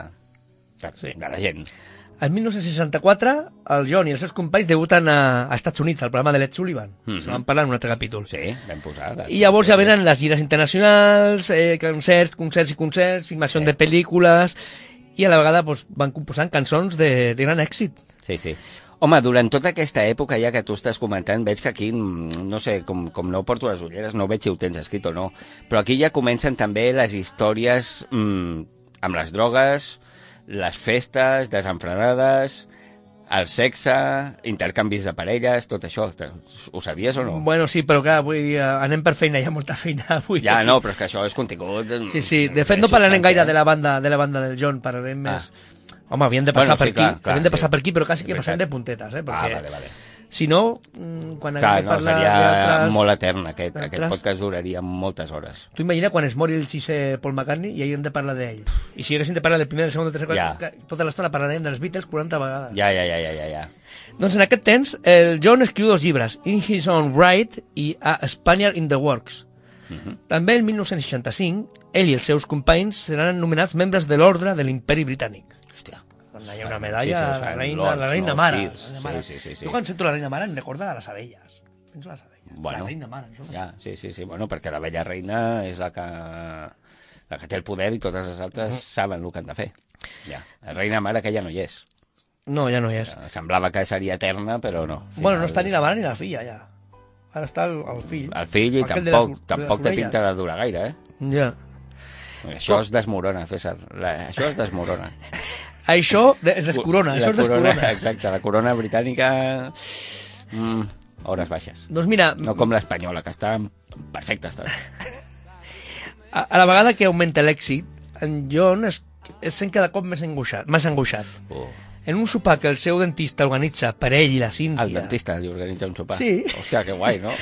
de la gent. En 1964, el John i els seus companys debuten a Estats Units, al programa de Led Sullivan. Se van parlar en un altre capítol. Sí, vam posar. I llavors ja venen les gires internacionals, concerts, filmació de pel·lícules, i a la vegada van composant cançons de gran èxit. Sí. Home, durant tota aquesta època, ja que tu estàs comentant, veig que aquí, no sé, com no porto les ulleres, no veig si ho tens escrit o no, però aquí ja comencen també les històries amb les drogues, les festes desenfrenades, el sexe, intercanvis de parelles, tot això. Ho sabies o no? Bueno, sí, però clar, vull dir, anem per feina, hi ha molta feina avui. Ja, no, però és que això és contingut... Sí, de fet no parlarem gaire de la banda del John, parlarem més... Home, havien de passar per aquí, havien de passar per aquí, però quasi que passem de puntetes, perquè vale. Si no, quan haguem de parlar seria molt etern, aquest podcast duraria moltes hores. Tu imagina quan es mori el sisè Paul McCartney i haguem de parlar d'ell. I si haguéssim de parlar del primer, del segon, del tercer, tota l'estona parlarem dels Beatles 40 vegades. Ja. Doncs en aquest temps, el John escriu 2 llibres, In His Own Right i A Spaniard in the Works. També el 1965, ell i els seus companys seran nomenats membres de l'ordre de l'Imperi Britànic. Hòstia. Hi ha una medalla a la reina mare. Sí. Jo quan sento la reina mare em recorda a les abelles. Penso a les abelles. Bueno, la reina mare. Ja, sí. Bueno, perquè la vella reina és la que té el poder i totes les altres saben el que han de fer. Ja. La reina mare que ja no hi és. No, ja no hi és. Semblava que seria eterna, però no. Bueno, no està ni la mare ni la filla, ja. Ara està el fill. El fill i tampoc té pinta de durar gaire, Ja. Això es desmorona, César. Això es desmorona. Això es descorona, Exacte, la corona britànica... hores baixes. Doncs mira... No com l'espanyola, que està en perfecte estat. A la vegada que augmenta l'èxit, en John es sent cada cop més angoixat. En un sopar que el seu dentista organitza per ell i la Cíntia... El dentista li organitza un sopar? Sí. Hòstia, que guai, no?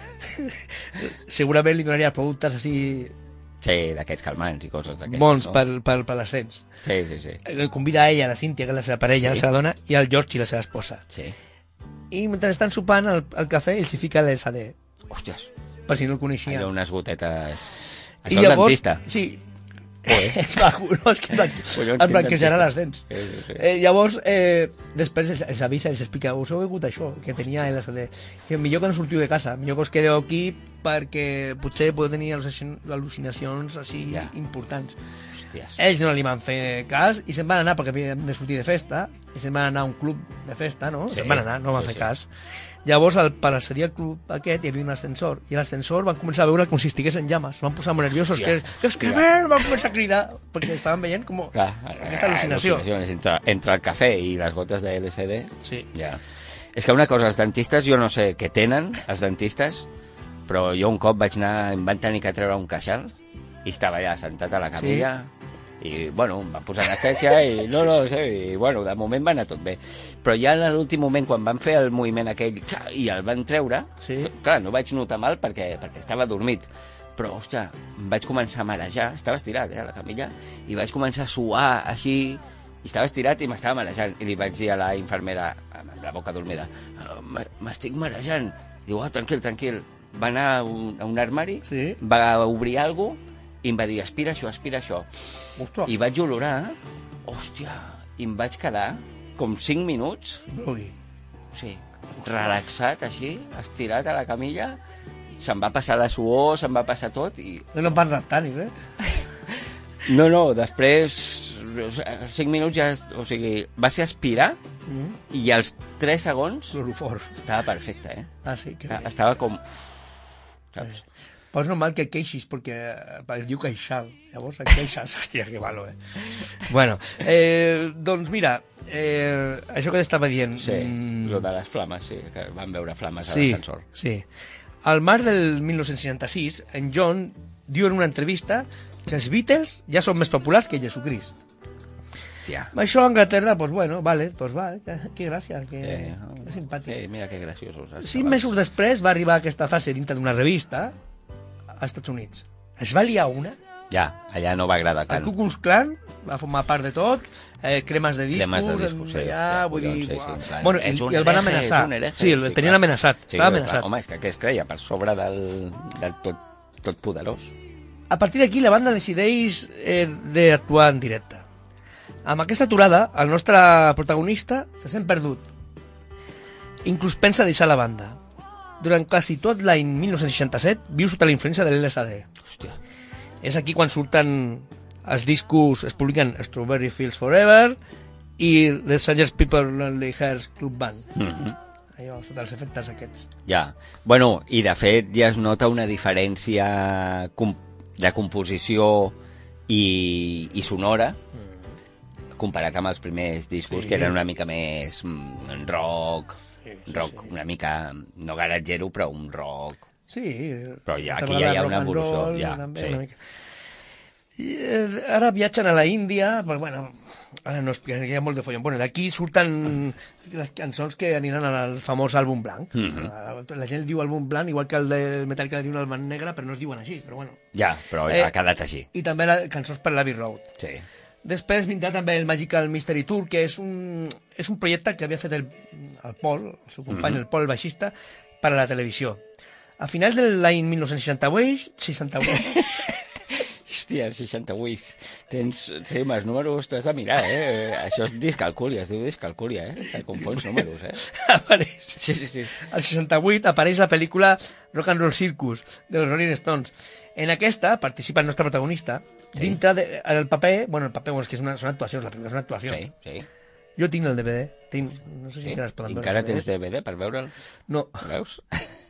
Segurament li donaria productes així... Sí, d'aquests calmants i coses d'aquestes. Bons per l'ascens. Sí. El convida a ella, a la Cíntia, que és la seva parella, la seva dona, i al George i la seva esposa. Sí. I mentre estan sopant al cafè, ell s'hi fica l'LSD. Hòsties. Per si no el coneixia. Allò, unes gotetes... Això és dentista. Sí. És maco, no? És que es blanquejarà les dents. Sí. Llavors, després els avisa, els explica, us heu begut això, que tenia LSD. Que millor que no sortiu de casa, millor que us quedeu aquí perquè potser podeu tenir al·lucinacions així importants. Hòsties. Ells no li van fer cas i se'n van anar perquè havien de sortir de festa i se'n van anar a un club de festa, no? Se'n van anar, no van fer cas. Llavors, per accedir al club aquest hi havia un ascensor i a l'ascensor van començar a veure com si estigués en llames. Van posar molt nerviosos, que van començar a cridar perquè estaven veient com aquesta al·lucinació. Entre el cafè i les gotes de LSD. Sí. Ja. És que una cosa, els dentistes, jo no sé què tenen, els dentistes, però jo un cop em van tenir que treure un queixal i estava allà sentat a la camilla i, bueno, em van posar anestèsia i i, bueno, de moment va anar tot bé. Però ja en l'últim moment, quan van fer el moviment aquell i el van treure, clar, no vaig notar mal perquè estava dormit, però, ostres, em vaig començar a marejar, estava estirat, a la camilla, i vaig començar a suar així, i estava estirat i m'estava marejant, i li vaig dir a la infermera, amb la boca dormida, m'estic marejant. Diu, tranquil. Va anar a un armari, va obrir alguna cosa, i em va dir, aspira això. I vaig olorar, hòstia, i em vaig quedar com 5 minuts. Brogui. Sí, relaxat, així, estirat a la camilla, se'm va passar la suor, se'm va passar tot, i... No van reptar-hi, No, després, 5 minuts ja... O sigui, va ser aspirar, i als 3 segons... L'orofort. Estava perfecte, Ah, sí? Que estava com... Saps? Pues normal que queixis, perquè es diu queixal. Llavors, queixes, hòstia, que malo, Bueno, doncs mira, això que t'estava dient... Sí, lo de les flames, sí, que van veure flames a l'ascensor. Sí. Al març del 1966, en John diu en una entrevista que els Beatles ja són més populars que Jesucrist. Hòstia. Això a Anglaterra, pues bueno, vale, pues va, que gràcia, que simpàtic. Mira que graciosos. 5 mesos després va arribar aquesta fase dintre d'una revista als Estats Units. Es va liar una. Ja, allà no va agradar tant. El Ku Klux Klan va formar part de tot, cremes de discos... Cremes de discos, sí. Vull dir... Sí, clar. Bueno, i el van amenaçar. Sí, el tenien amenaçat. Estava amenaçat. Home, és que es creia per sobre del tot poderós. A partir d'aquí la banda decideix d'actuar en directe. Amb aquesta aturada, el nostre protagonista se sent perdut. Inclús pensa deixar la banda. Durant quasi tot l'any 1967 viu sota la influència de l'LSD. Hòstia. És aquí quan surten els discos, es publiquen Strawberry Fields Forever i The Strangest People Lonely Hearts Club Band. Allò, sota els efectes aquests. Ja. Bueno, i de fet ja es nota una diferència de composició i sonora comparat amb els primers discos, que eren una mica més rock, una mica, no garatgero, però un rock. Sí. Però aquí ja hi ha una evolució. Ara viatgen a la Índia, però bueno, ara no hi ha molt de follon. Bueno, d'aquí surten les cançons que aniran al famós àlbum blanc. La gent diu àlbum blanc, igual que el de Metallica diu àlbum negre, però no es diuen així, però bueno. Ja, però ha quedat així. I també cançons per l'Abbey Road. Sí. Després vindrà també el Magical Mystery Tour, que és un projecte que havia fet el Paul, el seu company, el Paul, el baixista, per a la televisió. A finals de l'any 1968... Hòstia, 68. Sí, els números t'has de mirar, Això és discalcúlia, es diu discalcúlia, Que confons números, Apareix. Sí. Al 68 apareix la pel·lícula Rock and Roll Circus, de los Rolling Stones. En aquesta participa el nostre protagonista, dintre del paper... Bueno, el paper és que són actuacions, la primera és una actuació. Sí. Jo tinc el DVD, no sé si encara es poden veure. Encara tens DVD per veure'l? No. Veus?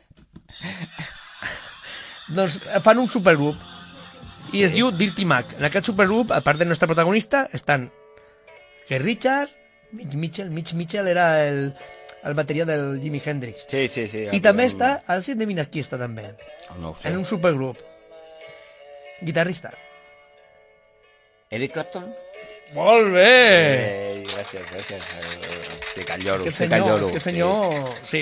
Doncs fan un supergrup i es diu Dirty Mac. En aquest supergrup, a part del nostre protagonista, estan Keith Richards, Mitch Mitchell era el bateria del Jimi Hendrix. Sí. I també està, ara sí, de aquí està també. No ho sé. En un supergrup. Guitarrista. Eric Clapton? Molt bé! Gràcies. Estic al lloro. És que el senyor... Sí.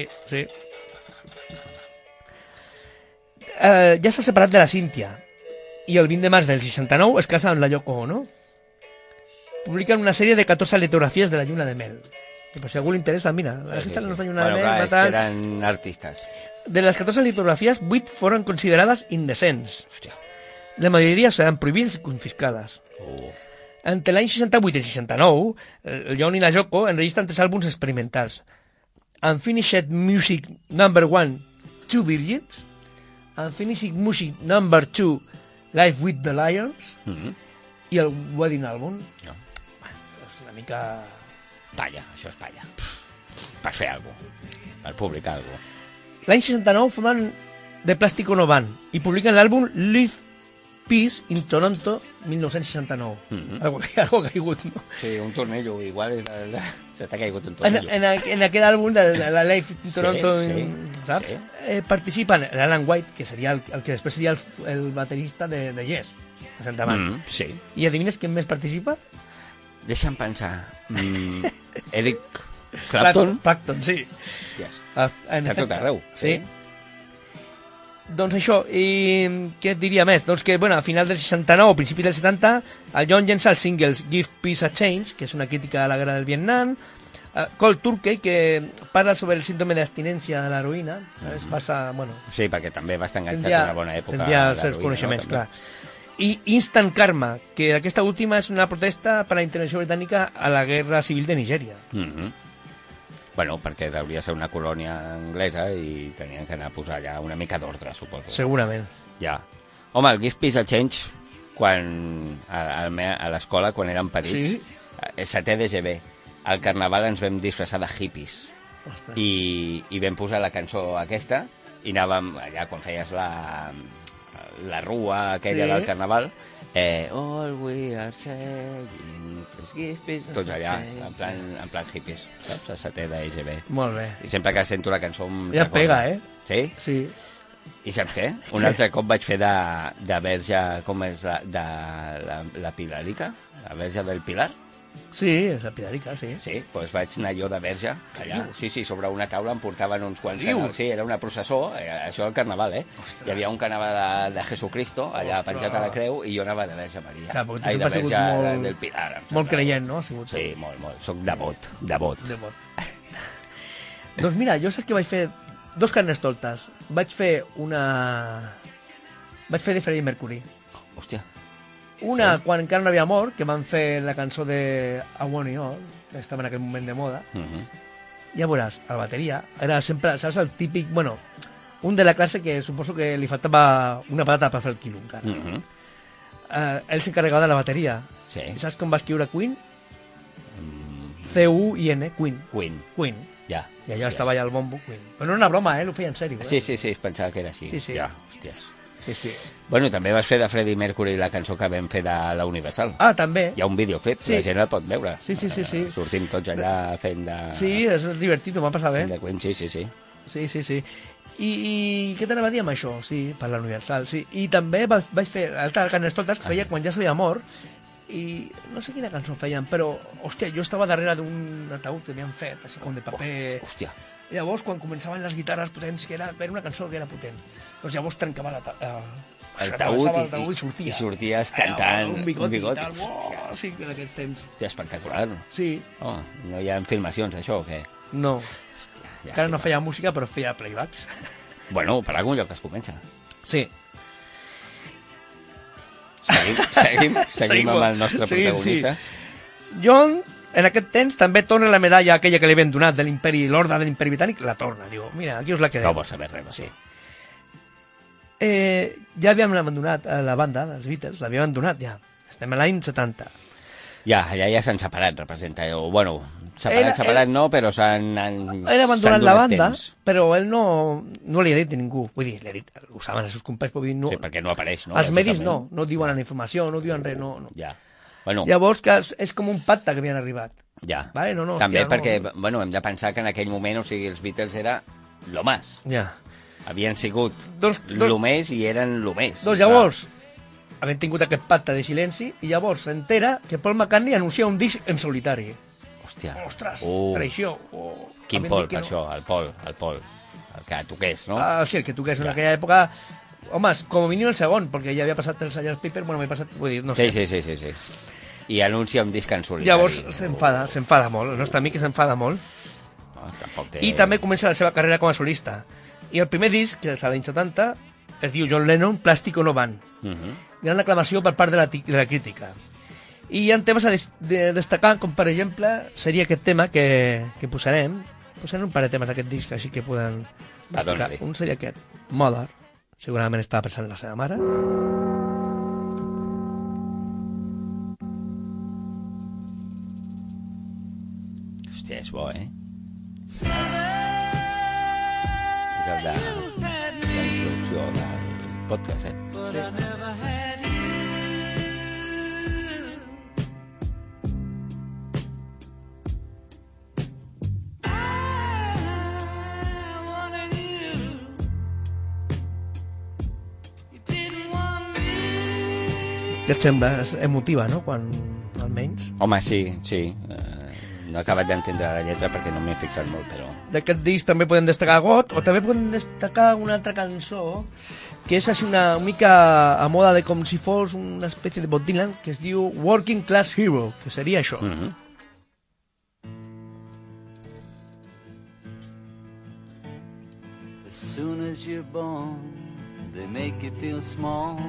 Ja s'ha separat de la Cynthia i el 20 de març del 69 es casa amb la Yoko Ono. Publiquen una sèrie de 14 litografies de la lluna de mel. I per si a algú li interessa, mira, aquesta és la nostra lluna de mel. Clar, és que eren artistes. De les 14 litografies, 8 foren considerades indecents. Hòstia. La majoria seran prohibides i confiscades. Entre l'any 68 i 69, el John i la Yoko enregistren 3 àlbums experimentals. Unfinished Music No. 1, Two Virgins, Unfinished Music No. 2, Live with the Lions, i el Wedding Album. No. És una mica... Palla, això és palla. Per fer alguna cosa, per publicar alguna cosa. L'any 69 formen The Plastic Ono Band i publiquen l'àlbum Live Peace in Toronto 1969. Algo que ha caigut, no? Sí, un tornillo, igual se t'ha caigut un tornillo. En aquest àlbum de la Live in Toronto, saps? Sí. Participen l'Alan White, que seria el que després seria el baterista de Yes, de Santa Man. Sí. I adivines qui més participa? Deixa'm pensar. Eric Clapton? Clapton, sí. Yes. En a tot arreu. Sí. Doncs això, i què et diria més? Doncs que, bueno, a final del 69 o principi del 70, el John llença els singles Give Peace a Change, que és una crítica a la guerra del Vietnam, Cold Turkey, que parla sobre el síndrome d'abstinència a l'heroïna, es passa, bueno... Sí, perquè també va estar enganxat en una bona època. Tindria els seus coneixements, clar. I Instant Karma, que aquesta última és una protesta per a la intervenció britànica a la guerra civil de Nigèria. Bueno, perquè hauria ser una colònia anglesa i tenien que anar a posar allà una mica d'ordre, suposo. Segurament. Ja. Home, el Give Peace a Change, quan a l'escola, quan érem petits, setè de GB, al Carnaval ens vam disfressar de hippies. I vam posar la cançó aquesta i anàvem allà quan feies la rua aquella del Carnaval, all we are saying is give peace, tots allà en plan hippies, saps? A setè de EGB. Molt bé. I sempre que sento la cançó ja et pega, Sí? Sí. I saps què? Un altre cop vaig fer de verge, com és la Pilarica? La verge del Pilar? Sí, és la Pilarica, sí. Sí, doncs vaig anar jo de verge allà. Sí, sobre una taula em portaven uns quants... Sí, era una processó, això del Carnaval, Hi havia un que anava de Jesucristo, allà penjat a la creu, i jo anava de verge Maria. Clar, de verge del Pilar. Molt creient, no? Sí, molt. Soc devot. Doncs mira, jo saps que vaig fer 2 carnestoltes. Vaig fer de Freddie Mercury. Hòstia. Una, quan encara no havia mort, que van fer la cançó de I Want It All, que estava en aquell moment de moda. Ja veuràs, a la bateria, era sempre, saps, el típic, bueno, un de la classe que suposo que li faltava una patata per fer el quilo, encara. Ell s'encarregava de la bateria. Sí. I saps com va escriure Queen? C-U-I-N, Queen. Ja. I allò estava allà al bombo, Queen. Però no era una broma, ho feia en sèrio. Sí, pensava que era així. Sí. Ja, hòsties. Sí. Bueno, també vas fer de Freddie Mercury la cançó que vam fer de la Universal. Ah, també. Hi ha un videoclip, la gent el pot veure. Sí. Sortim tots allà fent de... Sí, és divertit, m'ha passat bé. De Queen, sí. Sí. I què t'anava a dir amb això? Sí, per la Universal, sí. I també vaig fer l'altra carnestoltes que feia quan ja s'havia mort, i no sé quina cançó feien, però, hòstia, jo estava darrere d'un ataúd que havien fet, així com de paper... Hòstia. I llavors, quan començaven les guitarres potents, que era una cançó que era potent, doncs llavors trencava el taüt i sorties cantant un bigot. Sí, en aquests temps. Hòstia, espectacular. Sí. Oh, no hi ha filmacions, això, o què? No. Hòstia, encara no feia música, però feia playbacks. Bueno, per algun lloc es comença. Sí. Seguim amb el nostre protagonista. John, en aquest temps, també torna la medalla aquella que li havien donat de l'imperi, l'ordre de l'imperi britànic, la torna. Diu, mira, aquí us la quedem. No vols saber res, sí. Ja havíem abandonat la banda dels Beatles, l'havíem abandonat ja. Estem a l'any 70. Ja s'han separat, representa. Bueno, separat no, però s'han Ell ha abandonat la banda, però ell no li ha dit a ningú. Vull dir, ho saben els seus companys, però vull dir, no... Sí, perquè no apareix, no? Els medis no diuen la informació, no diuen res, no. Ja. Bueno. Llavors, que és com un pacte que havien arribat. Ja. Vale? També perquè, bueno, hem de pensar que en aquell moment, o sigui, els Beatles era lo más. Ja. Havien sigut lo més i eren lo més. Doncs llavors, havent tingut aquest pacte de silenci, i llavors s'entera que Paul McCartney anuncia un disc en solitari. Hòstia. Ostres, traïció. Quin Paul, per això? El Paul. El que toqués, no? Sí, el que toqués en aquella època... Home, com a mínim el segon, perquè ja havia passat el Sgt. Pepper, bueno, m'he passat... Vull dir, no sé. Sí. I anuncia un disc en solitari. Llavors s'enfada molt, el nostre amic s'enfada molt. I també comença la seva carrera com a solista. I el primer disc, que és l'any 70, es diu John Lennon, Plàstico no van. Gran aclamació per part de la crítica. I hi ha temes a destacar, com per exemple seria aquest tema que posarem. Posarem un parell de temes d'aquest disc, així que poden destacar. Un seria aquest, Mother. Segurament estava pensant en la seva mare. Hòstia, és bo, És el de la introducció del podcast, Sí. Què et sembla? És emotiva, no? Quan, almenys. Home, sí. No he acabat d'entendre la lletra perquè no m'he fixat molt, però... D'aquest disc també podem destacar God, o també podem destacar una altra cançó que és així una mica a moda de com si fos una espècie de Bob Dylan, que es diu Working Class Hero, que seria això. As soon as you're born, they make you feel small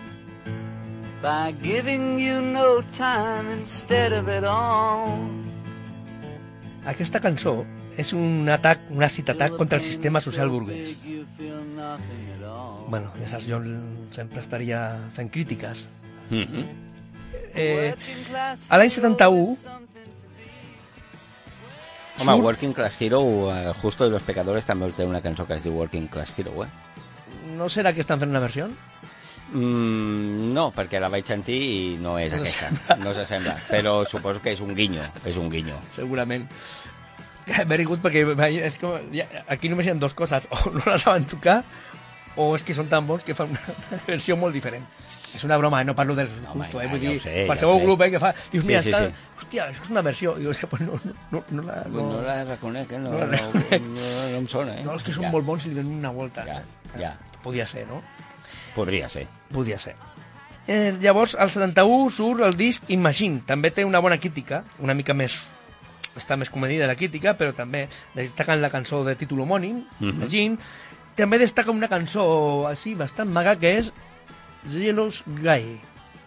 by giving you no time instead of it all. Aquesta cançó és un àcid atac contra el sistema social burguès. Bueno, ja saps, jo sempre estaria fent crítiques. A l'any 71... Home, Working Class Hero, Justo y los Pecadores també té una cançó que es diu Working Class Hero, No serà que estan fent una versió? No, perquè la vaig sentir i no és aquesta, no s'assembla, però suposo que és un guinyo, Segurament. Very good, perquè és com, aquí només hi ha dues coses, o no la saben tocar, o és que són tan bons que fan una versió molt diferent. És una broma, no parlo dels Justo, vull dir, qualsevol grup que fa... Dius, mira, hòstia, això és una versió. I dius, pues no la reconec, no em sona, No, és que són molt bons i li donen una volta. Ja. Podia ser, no? Podria ser. Llavors, al 71 surt el disc Imagine. També té una bona crítica, una mica més... Està més comedida la crítica, però també destaquen la cançó de títol homònim, Imagine. També destaca una cançó així bastant maga que és Jealous Guy.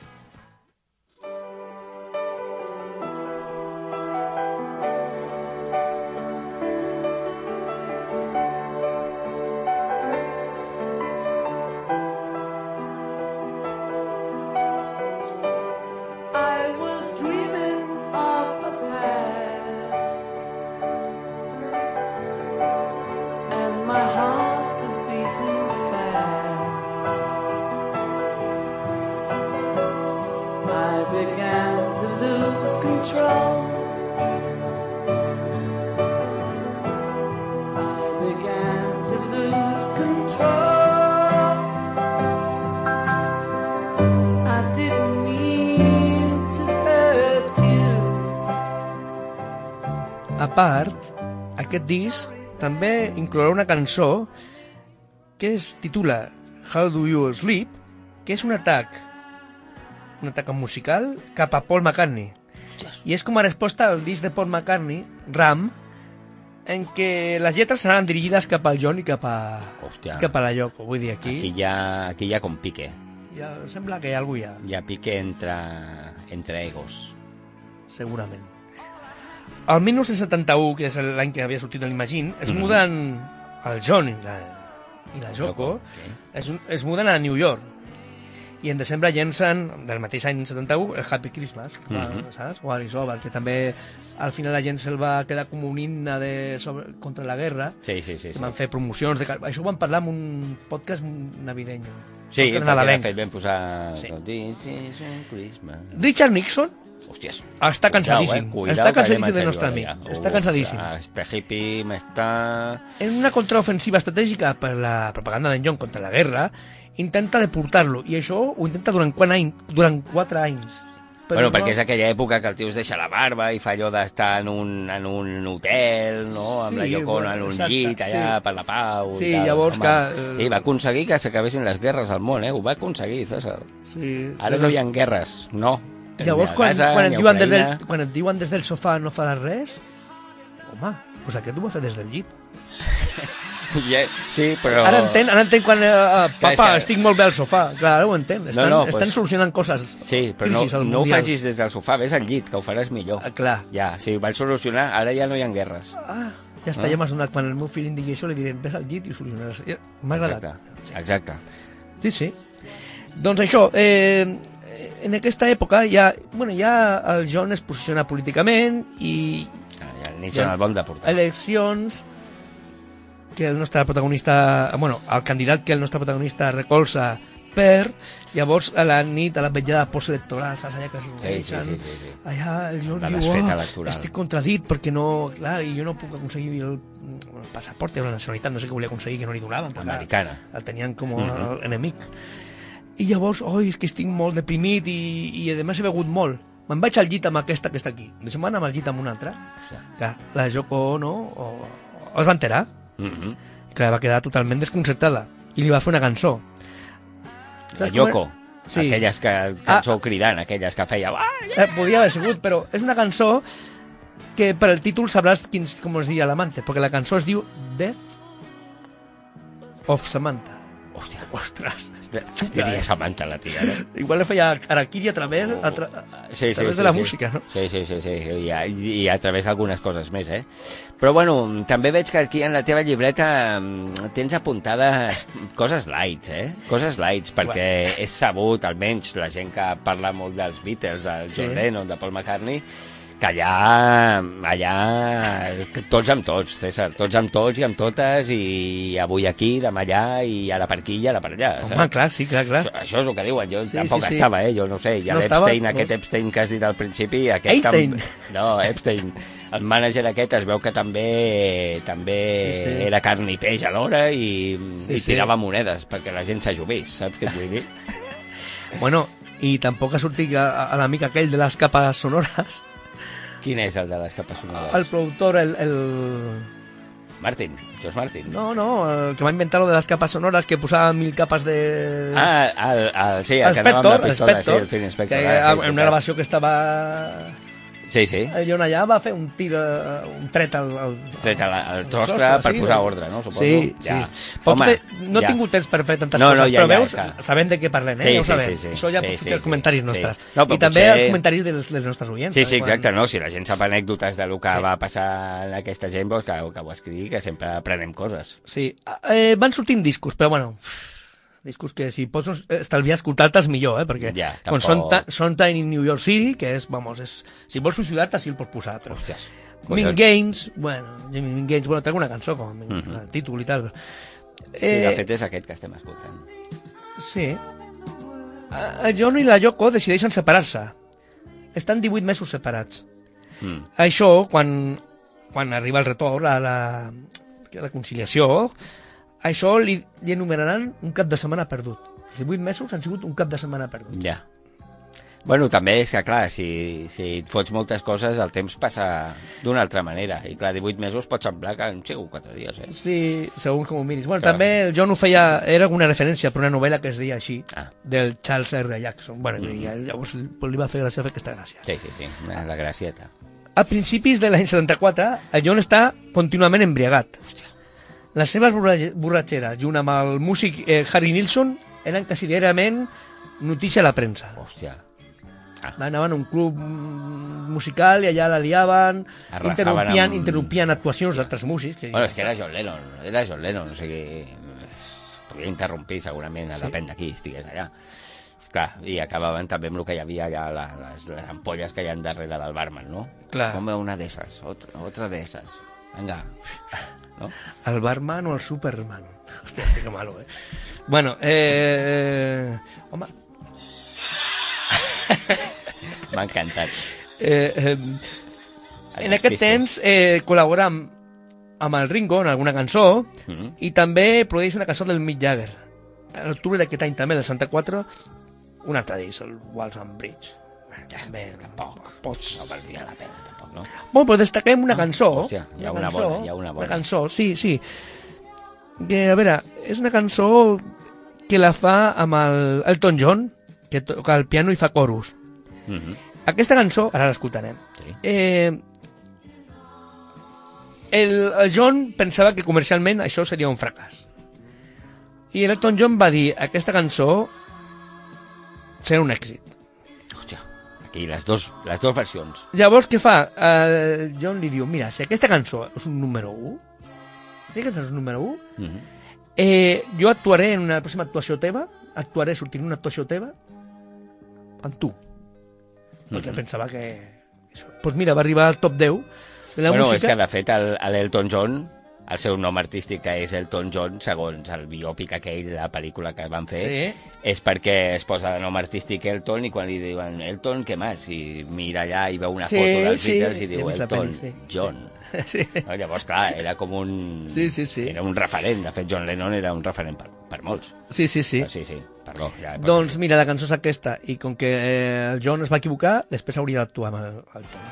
A part, aquest disc també inclourà una cançó que es titula How Do You Sleep, que és un atac musical cap a Paul McCartney. I és com a resposta al disc de Paul McCartney, Ram, en què les lletres seran dirigides cap al John i cap a la Yoko. Vull dir, aquí hi ha com pique. Ja, sembla que hi ha algú ja. Hi ha pique entre egos. Segurament. El 1971, que és l'any que havia sortit l'Imagine, es muden el John i la Yoko, es muden a New York. I en desembre llencen, del mateix any 71, el Happy Christmas, saps? War is Over, que també al final la gent se'l va quedar com un himne contra la guerra. Sí. Van fer promocions. Això ho van parlar en un podcast navideño. Sí, perquè de fet vam posar... This is a Christmas. Richard Nixon, hòsties, està cansadíssim. Està cansadíssim del nostre amic. Està cansadíssim. Este hippie m'està... En una contraofensiva estratègica per la propaganda d'en John contra la guerra, intenta deportar-lo, i això ho intenta durant 4 anys. Bueno, perquè és aquella època que el tio es deixa la barba i fa allò d'estar en un hotel, no?, amb la Yoko en un llit, allà per la pau... Sí, llavors que... Sí, va aconseguir que s'acabessin les guerres al món, ho va aconseguir, César. Sí. Ara no hi ha guerres, no. Llavors, quan et diuen des del sofà no faràs res, home, doncs aquest ho va fer des del llit. Sí, però... Ara entenc quan... Papa, estic molt bé al sofà. Clar, ara ho entenc. Estan solucionant coses. Sí, però no ho facis des del sofà, vés al llit, que ho faràs millor. Clar. Ja, sí, ho van solucionar, ara ja no hi ha guerres. Ja està, ja m'has donat. Quan el meu fill em digui això, li diré, vés al llit i ho solucionaràs. M'ha agradat. Exacte. Sí. Doncs això, en aquesta època ja el John es posiciona políticament i... Ja el Nixon el vol deportar. Eleccions que el nostre protagonista... Bueno, el candidat que el nostre protagonista recolza perd, llavors a la nit, a la vetllada postelectoral, saps, allà que es reuneixen... Sí. Allà el John diu, estic contradit perquè no... Clar, i jo no puc aconseguir el passaport, la nacionalitat, no sé què volia aconseguir, que no li donaven. Americana. El tenien com enemic. I llavors, és que estic molt deprimit i a més he begut molt. Me'n vaig al llit amb aquesta que està aquí. Deixa'm anar amb el llit amb una altra. Clar, la Yoko no, es va enterar. Que va quedar totalment desconcertada. I li va fer una cançó. La Yoko? Sí. Aquelles que... Cançó cridant, aquelles que feia... Podia haver sigut, però és una cançó que per el títol sabràs com es diu l'amante, perquè la cançó es diu Death of Samantha. Hòstia. Ostres. Es diria Samantha, la tia, no? Igual le feia Araquiri a través, a través de la música, no? Sí. I a través d'algunes coses més, eh? Però, bueno, també veig que aquí en la teva llibreta tens apuntades coses lights, eh? Coses lights, perquè és sabut, almenys la gent que parla molt dels Beatles, del John Lennon, de Paul McCartney, que allà, tots amb tots, César, tots amb tots i amb totes, i avui aquí, demà allà, i ara per aquí i ara per allà. Home, clar, sí, clar. Això és el que diuen, jo tampoc estava, jo no sé, hi ha aquest Epstein que has dit al principi... Einstein? No, Epstein. El mànager aquest es veu que també era carn i peix alhora i tirava monedes perquè la gent s'ajubís, saps què et vull dir? Bueno, i tampoc ha sortit a l'amic aquell de les capes sonores. Quin és el de les capes sonores? El productor, el... Martin, George Martin. No, el que va inventar lo de les capes sonores, que posava 1000 capes de... Sí, el que anava amb la pistola, sí, el Phil Spector. En una gravació que estava... Sí. El John allà va fer un tir, un tret al sostre per posar ordre, no? Suposo. Sí. Home, no he tingut temps per fer tantes coses, però veus, sabent de què parlem, ja ho sabem. Això ja pot sortir els comentaris nostres. I també els comentaris dels nostres oients. Sí, exacte, no? Si la gent sap anècdotes del que va passar en aquesta gent, que ho escrigui, que sempre aprenem coses. Sí. Van sortint discos, però bueno... discos que si pots estalviar escoltar-te'ls millor, perquè quan són in New York City, que és, si vols suïcidar-te, sí el pots posar, però... Hòsties. Mean Games, té alguna cançó com el títol i tal. De fet és aquest que estem escoltant. Sí. El John i la Yoko decideixen separar-se. Estan 18 mesos separats. Això, quan arriba el retorn, la conciliació... Això li enumeraran un cap de setmana perdut. Els 18 mesos han sigut un cap de setmana perdut. Ja. Bueno, també és que, clar, si et fots moltes coses, el temps passa d'una altra manera. I, clar, 18 mesos pot semblar que han sigut 4 dies, eh? Sí, segons com ho miris. Bueno, també el John ho feia... Era alguna referència per una novel·la que es deia així, del Charles R. Jackson. Bueno, llavors li va fer gràcia fer aquesta gràcia. Sí, la gracieta. A principis de l'any 74, el John està contínuament embriagat. Hòstia. Les seves borratxeres, junt amb el músic Harry Nilsson, eren quasi diàriament notícia a la premsa. Hòstia. Anaven a un club musical i allà la liaven, interrompien actuacions d'altres músics. Bueno, és que era John Lennon, o sigui... Podria interrompir segurament, depèn de qui estigués allà. Clar, i acabaven també amb el que hi havia allà, les ampolles que hi ha darrere del barman, no? Clar. Com una d'esses, otra d'esses. Vinga... ¿no? El barman o el Superman. Hòstia, que malo, eh? Bueno, home... M'ha encantat. En aquest temps col·labora amb el Ringo en alguna cançó i també produeix una cançó del Mick Jagger. A l'octubre d'aquest any també, del 64, un altre d'ells, el Walls and Bridge. També, tampoc. No valdria la pena, tampoc, no? Bueno, però destaquem una cançó. Hòstia, hi ha una bona. Una cançó, sí. Que, a veure, és una cançó que la fa amb el Elton John, que toca el piano i fa coros. Aquesta cançó, ara l'escoltarem. El John pensava que comercialment això seria un fracàs. I l'Elton John va dir, aquesta cançó serà un èxit. Aquí, les dos versions. Llavors, què fa? John li diu, mira, si aquesta cançó és un número 1, jo actuaré en una pròxima actuació teva, sortiré en una actuació teva amb tu. Perquè pensava que... Doncs mira, va arribar al top 10 de la música. És que, de fet, l'Elton John, el seu nom artístic, que és Elton John, segons el biòpic aquell de la pel·lícula que van fer, és perquè es posa de nom artístic Elton i quan li diuen Elton, què més? I mira allà i veu una foto dels Beatles i diu Elton John. No, llavors, clar, era com un... Era un referent. De fet, John Lennon era un referent per molts. Sí. Perdó. Doncs mira, la cançó és aquesta i com que el John es va equivocar, després hauria d'actuar amb el Tom.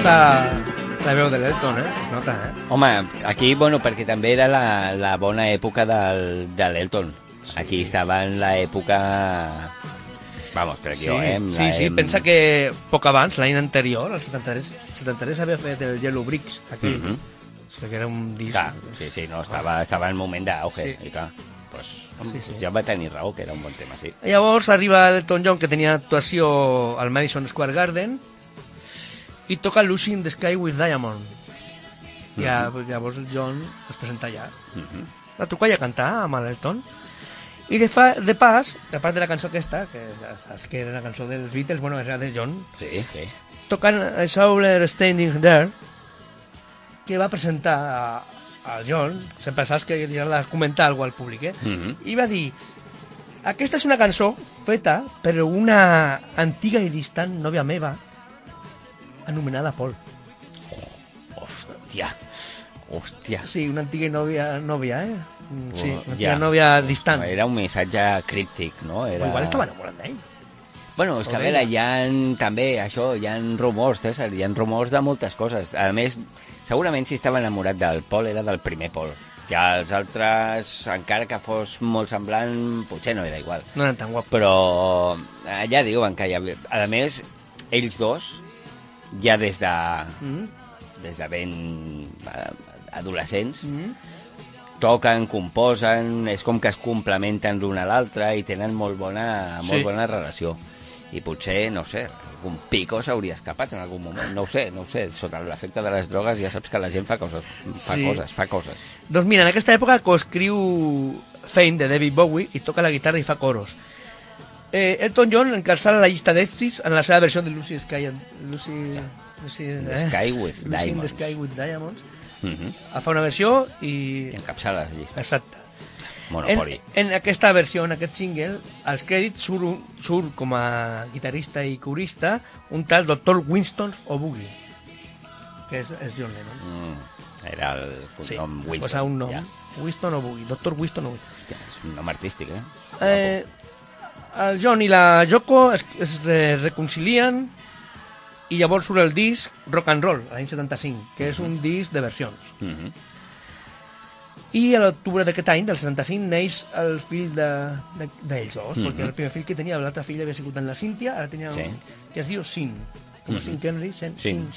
la veu de l'Elton, es nota, Home, aquí, bueno, perquè també era la bona època de l'Elton. Sí. Aquí estava en l'època... Vamos, crec jo, Sí, pensa que poc abans, l'any anterior, el 73 havia fet el Yellow Bricks, aquell. O sigui que era un disc... Clar, sí, no, estava en moment d'auge, i clar, pues, ja va tenir raó, que era un bon tema, sí. Llavors arriba Elton John, que tenia actuació al Madison Square Garden, i toca Lucy in the Sky with Diamond. Llavors el John es presenta allà. La toca i a cantar amb l'Elton. I de pas, a part de la cançó aquesta, que saps que era la cançó dels Beatles, bueno, era de John, sí. tocan I Saw Her Standing There, que va presentar al John, sempre saps que li ha de comentar alguna cosa al públic, i va dir, aquesta és una cançó feta per una antiga i distant nòvia meva, anomenada Paul. Hòstia. Sí, una antiga nòvia, Sí, una antiga nòvia distant. Era un missatge críptic, no? Igual estava enamorat d'ell. Bueno, és que a veure, hi ha rumors, César, hi ha rumors de moltes coses. A més, segurament si estava enamorat del Paul era del primer Paul. Ja els altres, encara que fos molt semblant, potser no era igual. No eren tan guapos. Però ja diuen que a més, ells dos, ja des de ben adolescents, toquen, composen, és com que es complementen l'un a l'altre i tenen molt bona relació. I potser, no sé, algun pico s'hauria escapat en algun moment. No ho sé, sota l'efecte de les drogues ja saps que la gent fa coses. Doncs mira, en aquesta època coescriu Fame de David Bowie i toca la guitarra i fa coros. Elton John encalçarà la llista d'èxits en la seva versió de Lucy Sky in the Sky with Diamonds. Fa una versió i... encapçala la llista. Exacte. Monopoli. En aquesta versió, en aquest single, als crèdits surt com a guitarrista i corista un tal Dr. Winston O'Boogie, que és John Lennon. Era el cognom Winston. Sí, posa un nom. Ja. Winston O'Boogie, Dr. Winston O'Boogie. És un nom artístic, El John i la Yoko es reconcilien i llavors surt el disc Rock and Roll, l'any 75, que és un disc de versions. I a l'octubre d'aquest any, del 75, neix el fill d'ells dos, perquè el primer fill que tenia, l'altre fill havia sigut en la Cynthia, ara tenia un que es diu Sean, com a Sean Connery, Sean.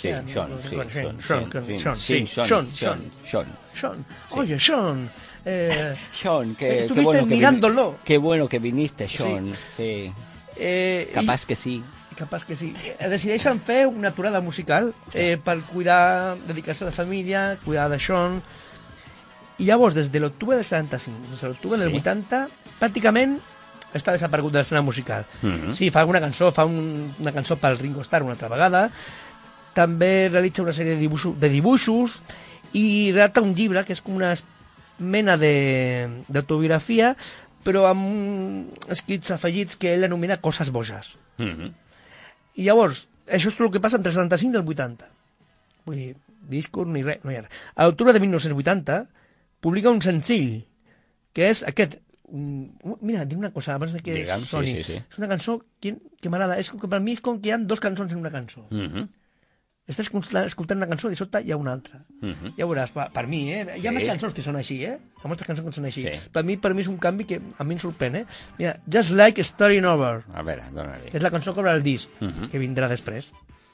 Oye, Sean, Sean, estuviste mirándolo. Qué bueno que viniste, Sean. Sí. Capaz que sí. Capaz que sí. Decideixen fer una aturada musical per cuidar, dedicar-se a la família, cuidar de Sean. I llavors, des de l'octubre del 75 fins a l'octubre del 80, pràcticament està desaparegut de l'escena musical. Sí, fa alguna cançó, fa una cançó pel Ringo Starr una altra vegada, també realitza una sèrie de dibuixos i redacta un llibre que és com una mena d'autobiografia, però amb escrits afegits que ell anomena Coses boges. I llavors, això és tot el que passa entre el 75 i el 80. Vull dir, discurs ni res, no hi ha res. A l'octubre de 1980 publica un senzill, que és aquest. Mira, dic una cosa abans de que soni. Sí. És una cançó que m'agrada. Per mi és com que hi ha dues cançons en una cançó. Estàs escoltant una cançó i de sobte hi ha una altra. Ja veuràs, per mi, hi ha més cançons que són així, hi ha moltes cançons que són així. Per mi és un canvi que a mi em sorprèn, Mira, Just Like Starting Over. A veure, dona-li. És la cançó que obre el disc, que vindrà després.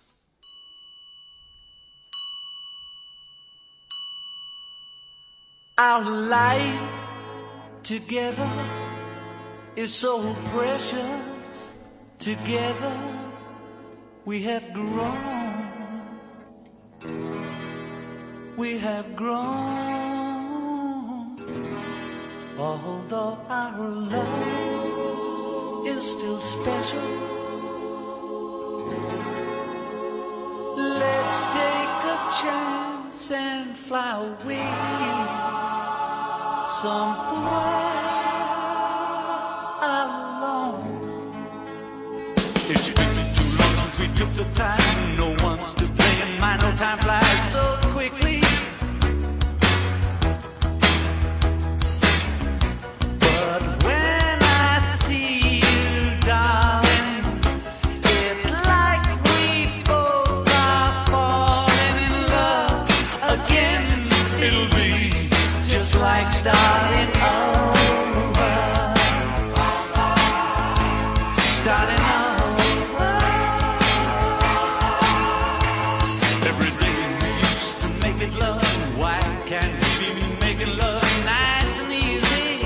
Our life together is so precious. Together we have grown. We have grown. Although our love is still special, let's take a chance and fly away somewhere alone. It's been too long since we took the time. No one's to blame. My no time flies so quickly. But when I see you, darling, it's like we both are falling. like starting over. Starting over. Everything we used to make it love. Why can't we be making love nice and easy?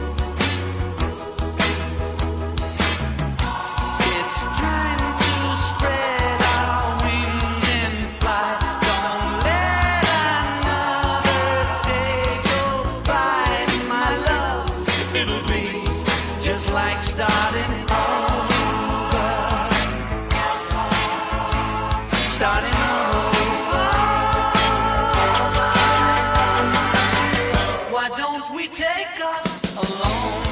It's time to spread our wings and fly. Don't let another day go by, my love. It'll be just like starting over. Starting over. Why don't we take us alone?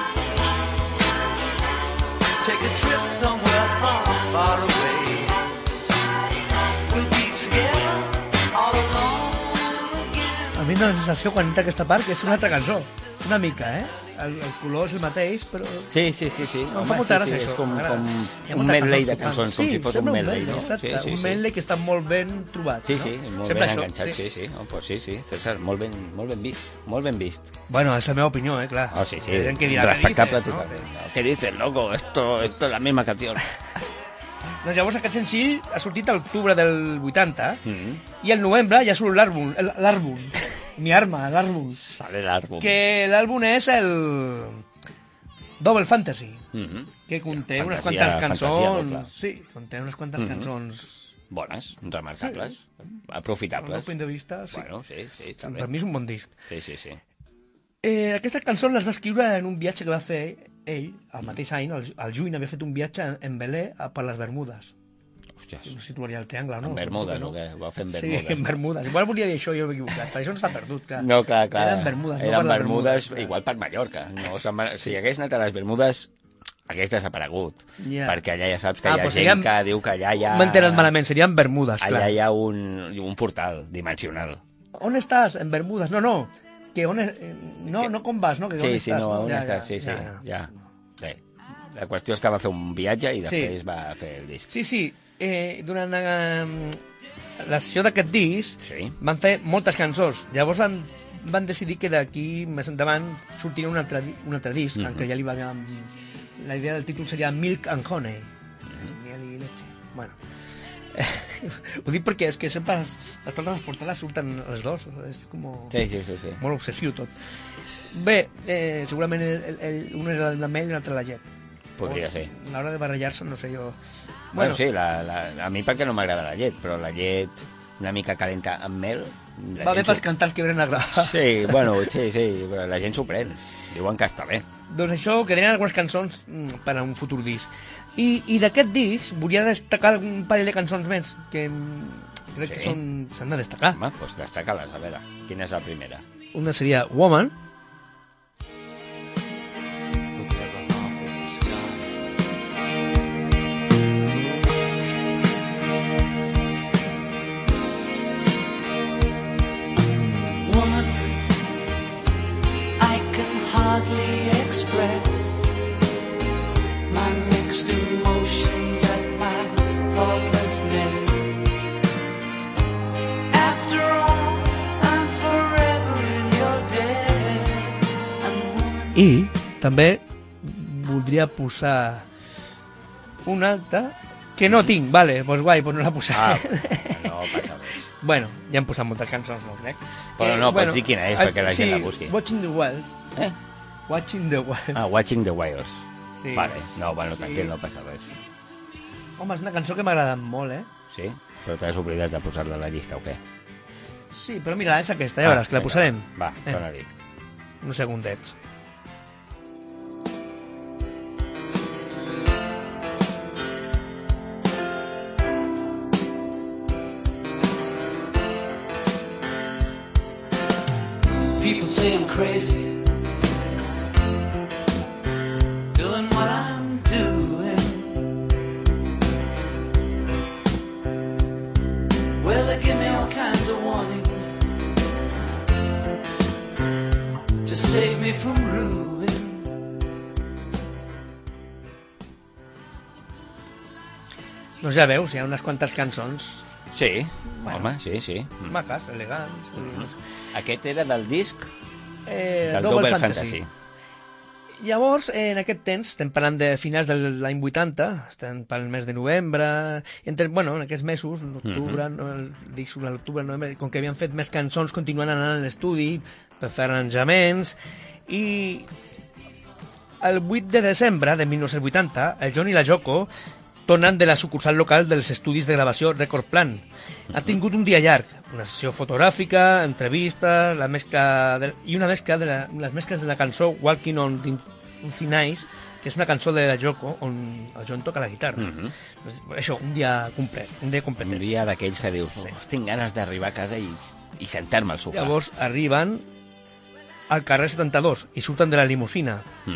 Take a trip somewhere far, far away. We'll be together all alone again. A mi em dóna la sensació quan entra aquesta part que és una altra cançó. Una mica, eh? El color és el mateix, però... Sí. Em fa molta gràcia, és això. com M'agrada. Hi ha un moltes medley cançons de que fan. cançons, com si fos un sembla medley, no? exacte, Sí. un medley que està molt ben trobat. Sí, no? molt Sembla ben això, enganxat, sí. Oh, pues sí, César, molt ben vist, molt ben vist. Bueno, és la meva opinió, clar. Oh, sí, Hi ha gent que dirà, "¿Qué respectable dices?", no? totalment. ¿Qué dices, loco? Esto es la misma canción. Doncs llavors aquest senzill ha sortit a l'octubre del 80 Mm. i al novembre ja surt l'àlbum, mi arma, l'àlbum, Sale el álbum. que l'àlbum és el Double Fantasy, Mhm. que conté unes Fantasia- quantes fantasia cançons... doble. Sí, conté unes quantes cançons... Bones, remarcables, Des del aprofitables. meu punt de vista, sí. Bueno, sí, està Per bé. mi és un bon disc. Sí. Aquestes cançons les va escriure en un viatge que va fer ell, al mateix any, al juny, havia fet un viatge en velè per les Bermudes. Hòsties, No sé si trobaria el triangle, no? en Bermudes, Suposo o què? Ho va fer en Sí, Bermudes. en Bermudes. Igual volia dir això, jo m'he equivocat, però això no s'ha perdut, clar. No, clar. Eren Bermudes, no Eren per les Bermudes, clar. igual per Mallorca. No, si hagués anat a les Bermudes, hagués desaparegut. Ja. Perquè allà ja saps que Ah, hi ha doncs gent serien- que diu que allà hi ha... M'he enterat malament, serien Bermudes, clar. Allà hi ha un portal dimensional. On estàs? En Bermudes. No, que on... No com vas, no? Que on Sí, estàs, no, no? on Ja, estàs? Sí, ja. Bé, la qüestió és que va fer un viatge i després va fer el disc. Sí, durant la sessió d'aquest disc Sí. van fer moltes cançons. Llavors van decidir que d'aquí més endavant sortiria un altre disc, en què ja li va... La idea del títol seria Milk and Honey. Miel i leche. Bueno. Ho dic perquè és que sempre totes les portades surten les dos. És com... Sí. Molt obsessiu tot. Bé, segurament un era la mel i l'altre la llet. Podria ser. A l'hora de barrejar-se, no sé jo... Bueno, sí, a mi perquè no m'agrada la llet, però la llet una mica calenta amb mel... Va bé pels cantants que venen a gravar. Sí, bueno, sí, però la gent s'ho pren. Diuen que està bé. Doncs això, quedarien algunes cançons per a un futur disc. I d'aquest disc volia destacar un parell de cançons més que crec que s'han de destacar. Home, doncs destaca-les, a veure. Quina és la primera? Una seria Woman. Woman, I can hardly express my mixed emotions at my thoughtlessness. After all, I'm forever in your debt. And woman, I també voldria posar una altra que no tinc, vale, doncs guai, doncs no la posaré. No passa res. Bueno, ja hem posat moltes cançons, no crec. Però no, pots dir quina és, perquè la gent la busqui. Watching the Wild. Eh? Watching the Wild. Watching the Wires. Sí. Vale, no, bueno, Sí. tranquil, no passa res. Home, és una cançó que m'ha agradat molt, Sí? Però t'has oblidat de posar-la a la llista, o què? Sí, però mira, és aquesta, ja veuràs, que la vinga, posarem. Va, dona-li. Uns segundets. people say I'm crazy, doing what I'm doing. Well, they give me all kinds of warnings to save me from ruin. Doncs ja veus, hi ha unes quantes cançons Sí, home, sí. maques, elegants, curioses. Aquest era del disc Double Fantasy. Llavors, en aquest temps, estem parlant de finals de l'any 80, estem pel mes de novembre, en aquests mesos, l'octubre, l'octubre, novembre, com que havien fet més cançons, continuen anant a l'estudi per fer arranjaments, i el 8 de desembre de 1980, el John i la Yoko tornen de la sucursal local dels estudis de gravació Record Plant. Ha tingut un dia llarg, una sessió fotogràfica, entrevistes, una mescla de les mescles de la cançó Walking on Thin Ice, que és una cançó de la Yoko on el John toca la guitarra. Això, un dia complet. Un dia d'aquells que dius, tinc ganes d'arribar a casa i sentar-me al sofà. Llavors arriben al carrer 72 i surten de la limusina.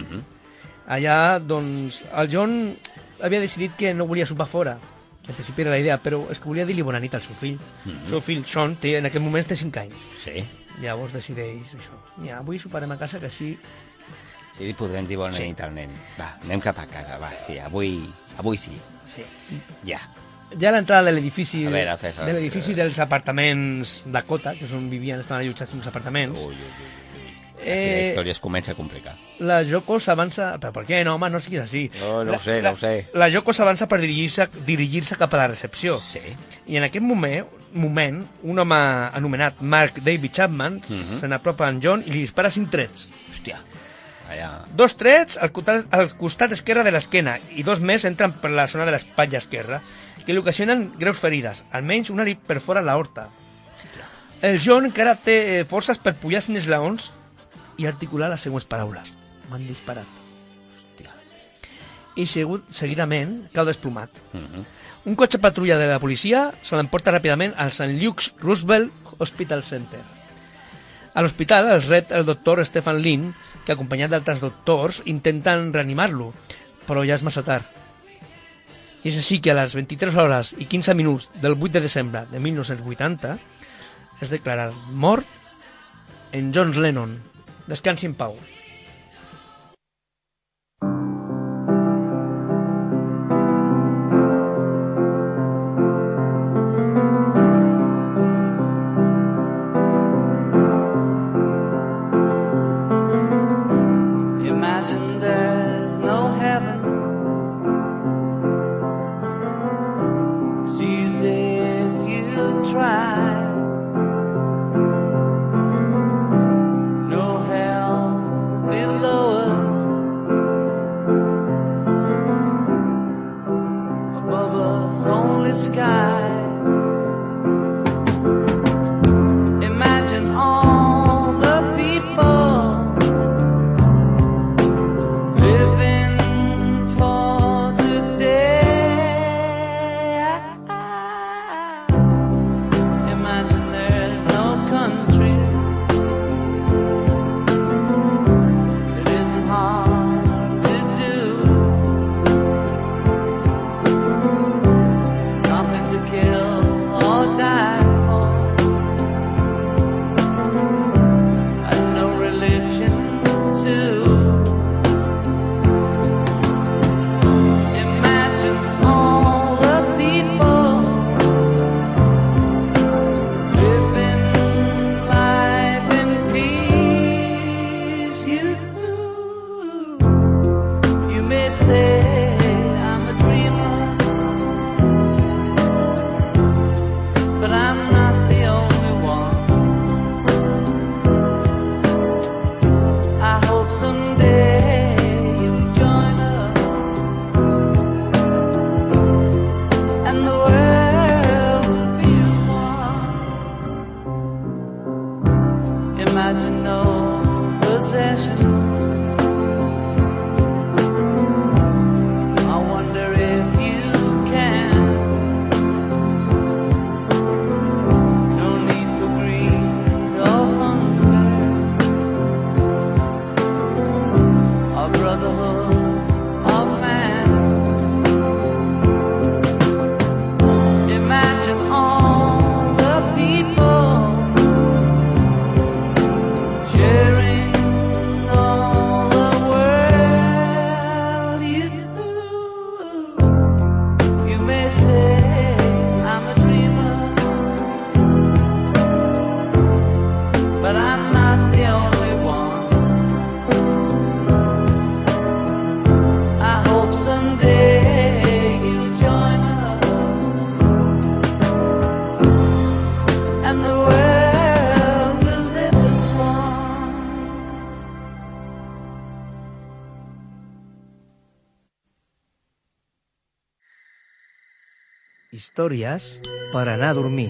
Allà, doncs, el John havia decidit que no volia sopar fora, que en principi era la idea, però és que volia dir-li bona nit al seu fill. El seu fill, Sean, en aquest moment té 5 anys. Sí. Llavors decideix això. Ja, avui soparem a casa, que sí. Sí, podrem dir bona nit al nen. Va, anem cap a casa, va, sí, avui sí. Sí. Ja. Ja a l'entrada de l'edifici dels apartaments Dakota, que és on vivien, estaven allotjats en uns apartaments. Aquí la història es comença a complicar. La Yoko s'avança... Però per què no, home, no siguis així. No ho sé. La Yoko s'avança per dirigir-se cap a la recepció. Sí. I en aquest moment un home anomenat Mark David Chapman se n'apropa a en John i li dispara 5 trets. Hòstia. Allà. 2 trets al costat esquerre de l'esquena i 2 més entren per la zona de l'espatlla esquerra, que li ocasionen greus ferides, almenys una li perfora l'aorta. El John encara té forces per pujar 5 esglaons i articular les següents paraules. M'han disparat. Hòstia. I seguidament cau desplomat. Un cotxe patrulla de la policia se l'emporta ràpidament al St. Luke's Roosevelt Hospital Center. A l'hospital els rep el doctor Stephen Lynn, que acompanyat d'altres doctors intenten reanimar-lo, però ja és massa tard. I és així que a les 23 hores i 15 minuts del 8 de desembre de 1980 és declarat mort en John Lennon. Descansi en pau. Imagine there's no heaven. It's easy if you try. No hell below us. Above us only sky. Imagine all the people living for today. Imagine there's no country. It isn't hard to do. Nothing to kill or die for. And no religion too. Imagine all the people living life in peace. You may say I'm a dreamer, but I'm not the only one. I hope someday you'll join us and the world will be one. Imagine no possessions. I wonder if you can. No need for greed or hunger. A brotherhood of man. Imagine all the people Històries per anar a dormir.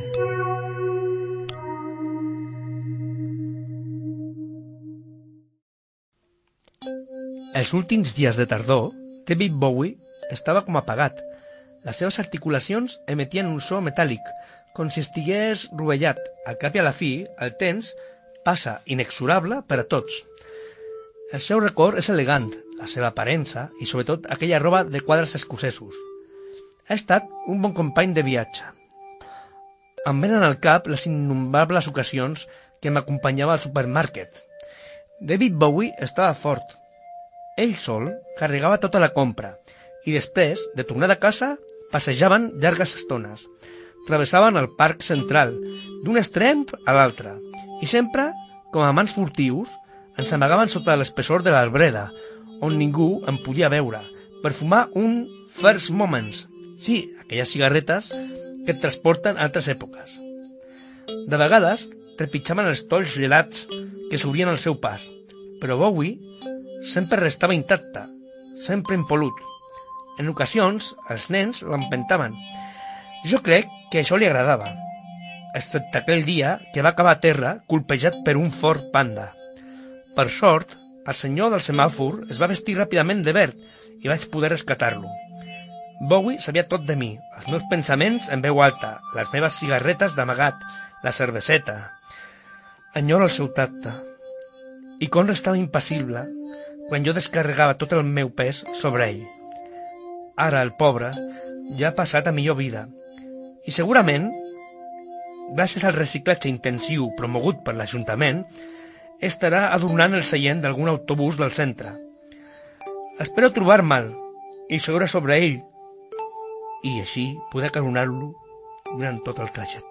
Els últims dies de tardor, David Bowie estava com apagat. Les seves articulacions emetien un so metàl·lic, com si estigués rovellat. Al cap i a la fi, el temps passa inexorable per a tots. El seu record és elegant, la seva aparença i, sobretot, aquella roba de quadres escocesos. Ha estat un bon company de viatge. Em venen al cap les innombrables ocasions que m'acompanyava al supermàrquet. David Bowie estava fort. Ell sol carregava tota la compra i després, de tornar a casa, passejaven llargues estones. Travessaven el parc central, d'un extrem a l'altre, i sempre, com a mans furtius, ens amagaven sota l'espessor de l'arbreda, on ningú en podia veure, per fumar un First Moments. Sí, aquelles cigarretes que et transporten a altres èpoques. De vegades, trepitjaven els tolls gelats que s'obrien al seu pas, però Bowie sempre restava intacte, sempre impolut. En ocasions, els nens l'empentaven. Jo crec que això li agradava, excepte aquell dia que va acabar a terra colpejat per un fort panda. Per sort, el senyor del semàfor es va vestir ràpidament de verd i vaig poder rescatar-lo. Bowie sabia tot de mi, els meus pensaments en veu alta, les meves cigarretes d'amagat, la cerveseta. Enyoro el seu tacte. I com restava impassible quan jo descarregava tot el meu pes sobre ell. Ara el pobre ja ha passat a millor vida i segurament, gràcies al reciclatge intensiu promogut per l'Ajuntament, estarà adornant el seient d'algun autobús del centre. Espero trobar-me'l i seure sobre ell i així poder acaronar-lo durant tot el trajecte.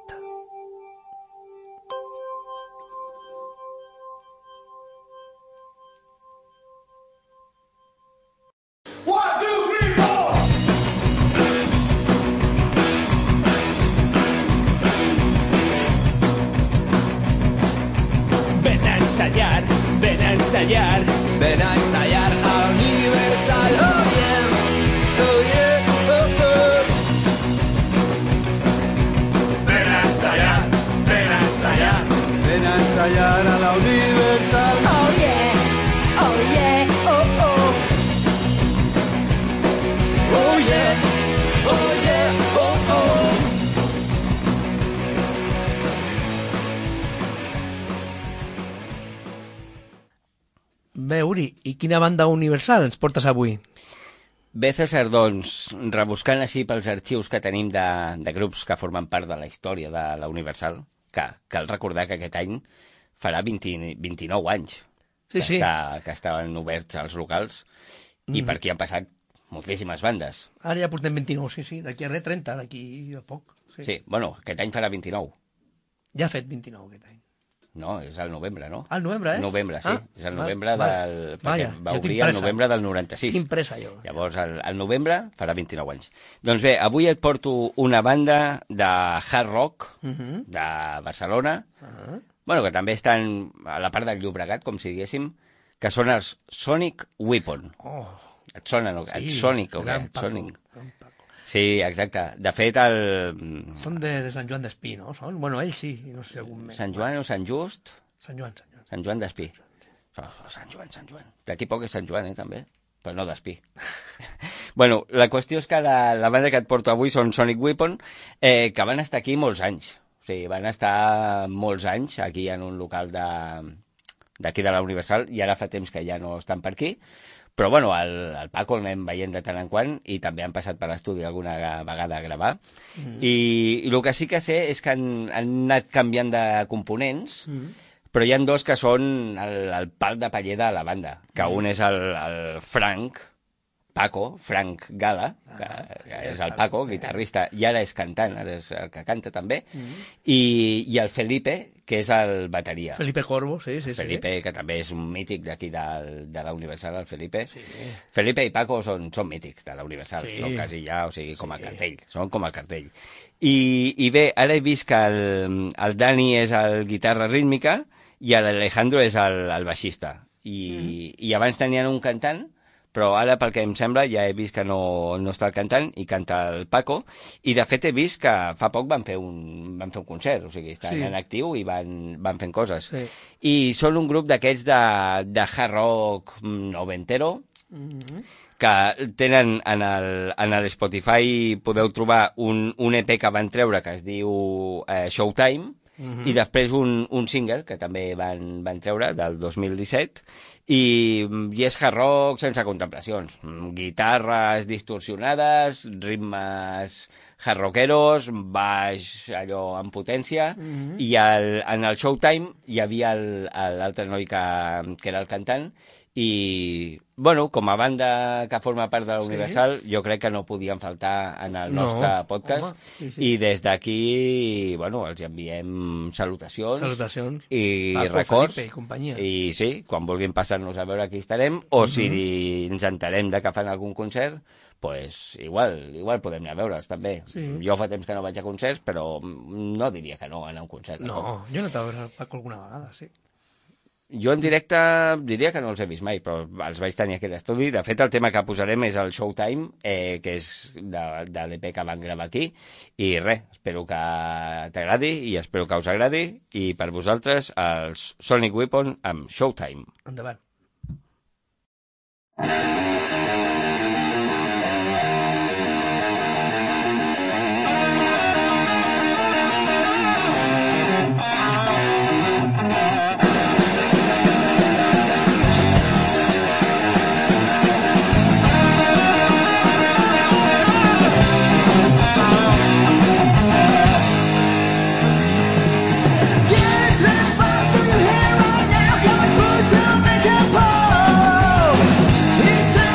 Ven a ensayar a Universal, oh yeah, oh. Ven a ensayar, ven a ensayar a la Universal, oh yeah, oh. Oh yeah, oh. Bé, Uri, i quina banda universal ens portes avui? Bé, César, doncs, rebuscant així pels arxius que tenim de grups que formen part de la història de la Universal, que cal recordar que aquest any farà 29 anys Sí. que estaven oberts als locals i per aquí han passat moltíssimes bandes. Ara ja portem 29, sí, d'aquí a res 30, d'aquí a poc. Sí, bueno, aquest any farà 29. Ja ha fet 29 aquest any. No, és al novembre, no? Al novembre, és? Novembre, sí. És el novembre vale. del... Perquè va obrir el novembre del 96. Tinc pressa, jo. Llavors, al novembre farà 29 anys. Doncs bé, avui et porto una banda de hard rock de Barcelona, bueno, que també estan a la part del Llobregat, com si diguéssim, que són els Sonic Weapon. Oh. Et sona, no? Sí, Et Sonic, o què? gran Paco, Sonic. gran Paco. Sí, exacte. De fet, Són de Sant Joan d'Espí, no? Són? Bueno, ells sí, no sé algun més. Sant Joan o Sant Just? Sant Joan. Sant Joan d'Espí. Sant Joan. D'aquí poc és Sant Joan, també, però no d'Espí. Bueno, la qüestió és que la banda que et porto avui són Sonic Weapon, que van estar aquí molts anys. O sigui, van estar molts anys aquí en un local d'aquí de la Universal i ara fa temps que ja no estan per aquí. Però, bueno, el Paco l'anem veient de tant en quant i també han passat per l'estudi alguna vegada a gravar. I el que sí que sé és que han anat canviant de components, però hi ha dos que són el pal de paller de la banda, que un és el Frank Gala, que és el Paco, guitarrista, i ara és cantant, ara és el que canta també, i el Felipe, que és el bateria. Felipe Corvo, sí. Felipe, que també és un mític d'aquí de la Universal, el Felipe. Sí. Felipe i Paco són mítics de la Universal, sí. Són quasi ja, o sigui, com a cartell, són com a cartell. I bé, ara he vist que el Dani és el guitarra rítmica i l'Alejandro és el baixista. I abans tenien un cantant, però ara, pel que em sembla, ja he vist que no està el cantant i canta el Paco, i de fet he vist que fa poc van fer un concert, o sigui, estan en actiu i van fent coses. Sí. I són un grup d'aquests de hard rock noventero, que tenen en el Spotify, podeu trobar un EP que van treure que es diu Showtime, i després un single que també van treure del 2017 i és hard rock sense contemplacions, guitarres distorsionades, ritmes hard rockeros, baix allò en potència, i en el Showtime hi havia l'altre noi que era el cantant, i, bueno, com a banda que forma part de la Universal, jo crec que no podien faltar en el nostre podcast, i des d'aquí, bueno, els enviem salutacions i records, i companyia. I sí, quan vulguin passar-nos a veure aquí estarem, o si ens enterem de que fan algun concert, pues igual podem anar a veure'ls també. Jo fa temps que no vaig a concerts, però no diria que no anar a un concert. No, jo he anat a veure el Paco alguna vegada, sí. Jo en directe diria que no els he vist mai, però els vaig tenir aquí a l'estudi. De fet, el tema que posarem és el Showtime, que és de l'EP que van gravar aquí. I res, espero que t'agradi i espero que us agradi. I per vosaltres, els Sonic Weapon amb Showtime. Endavant. He said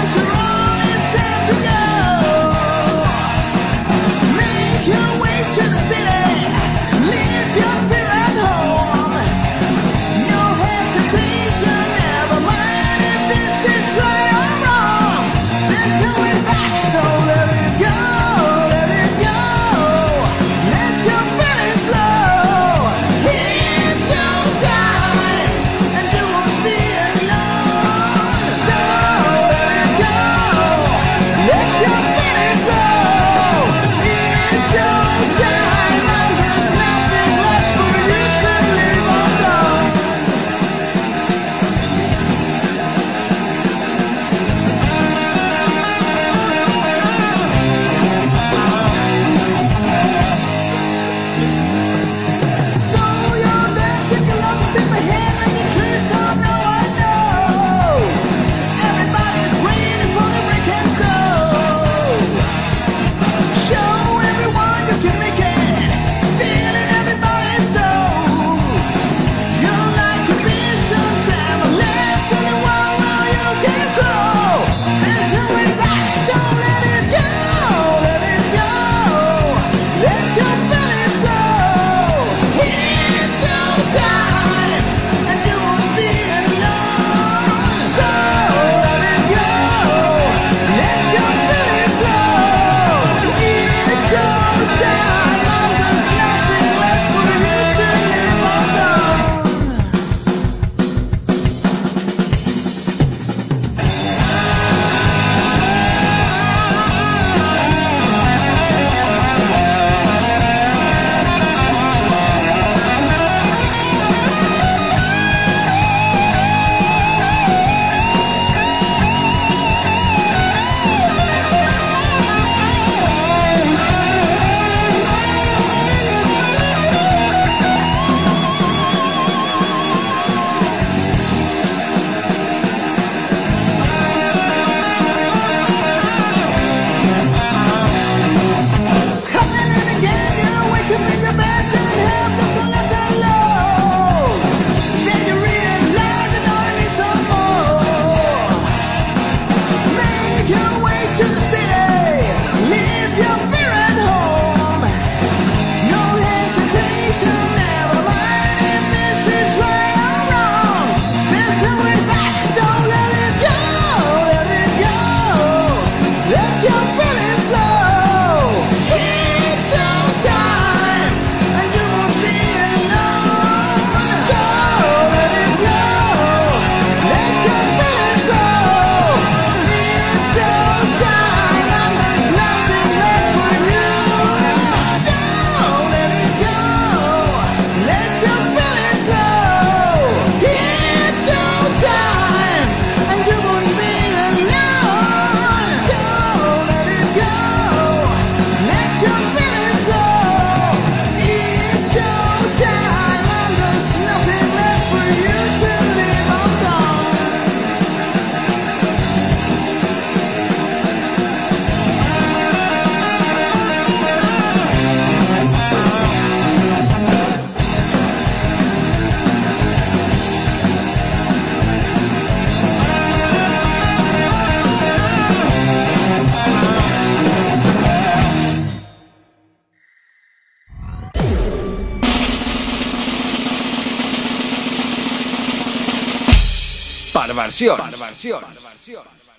Perversions.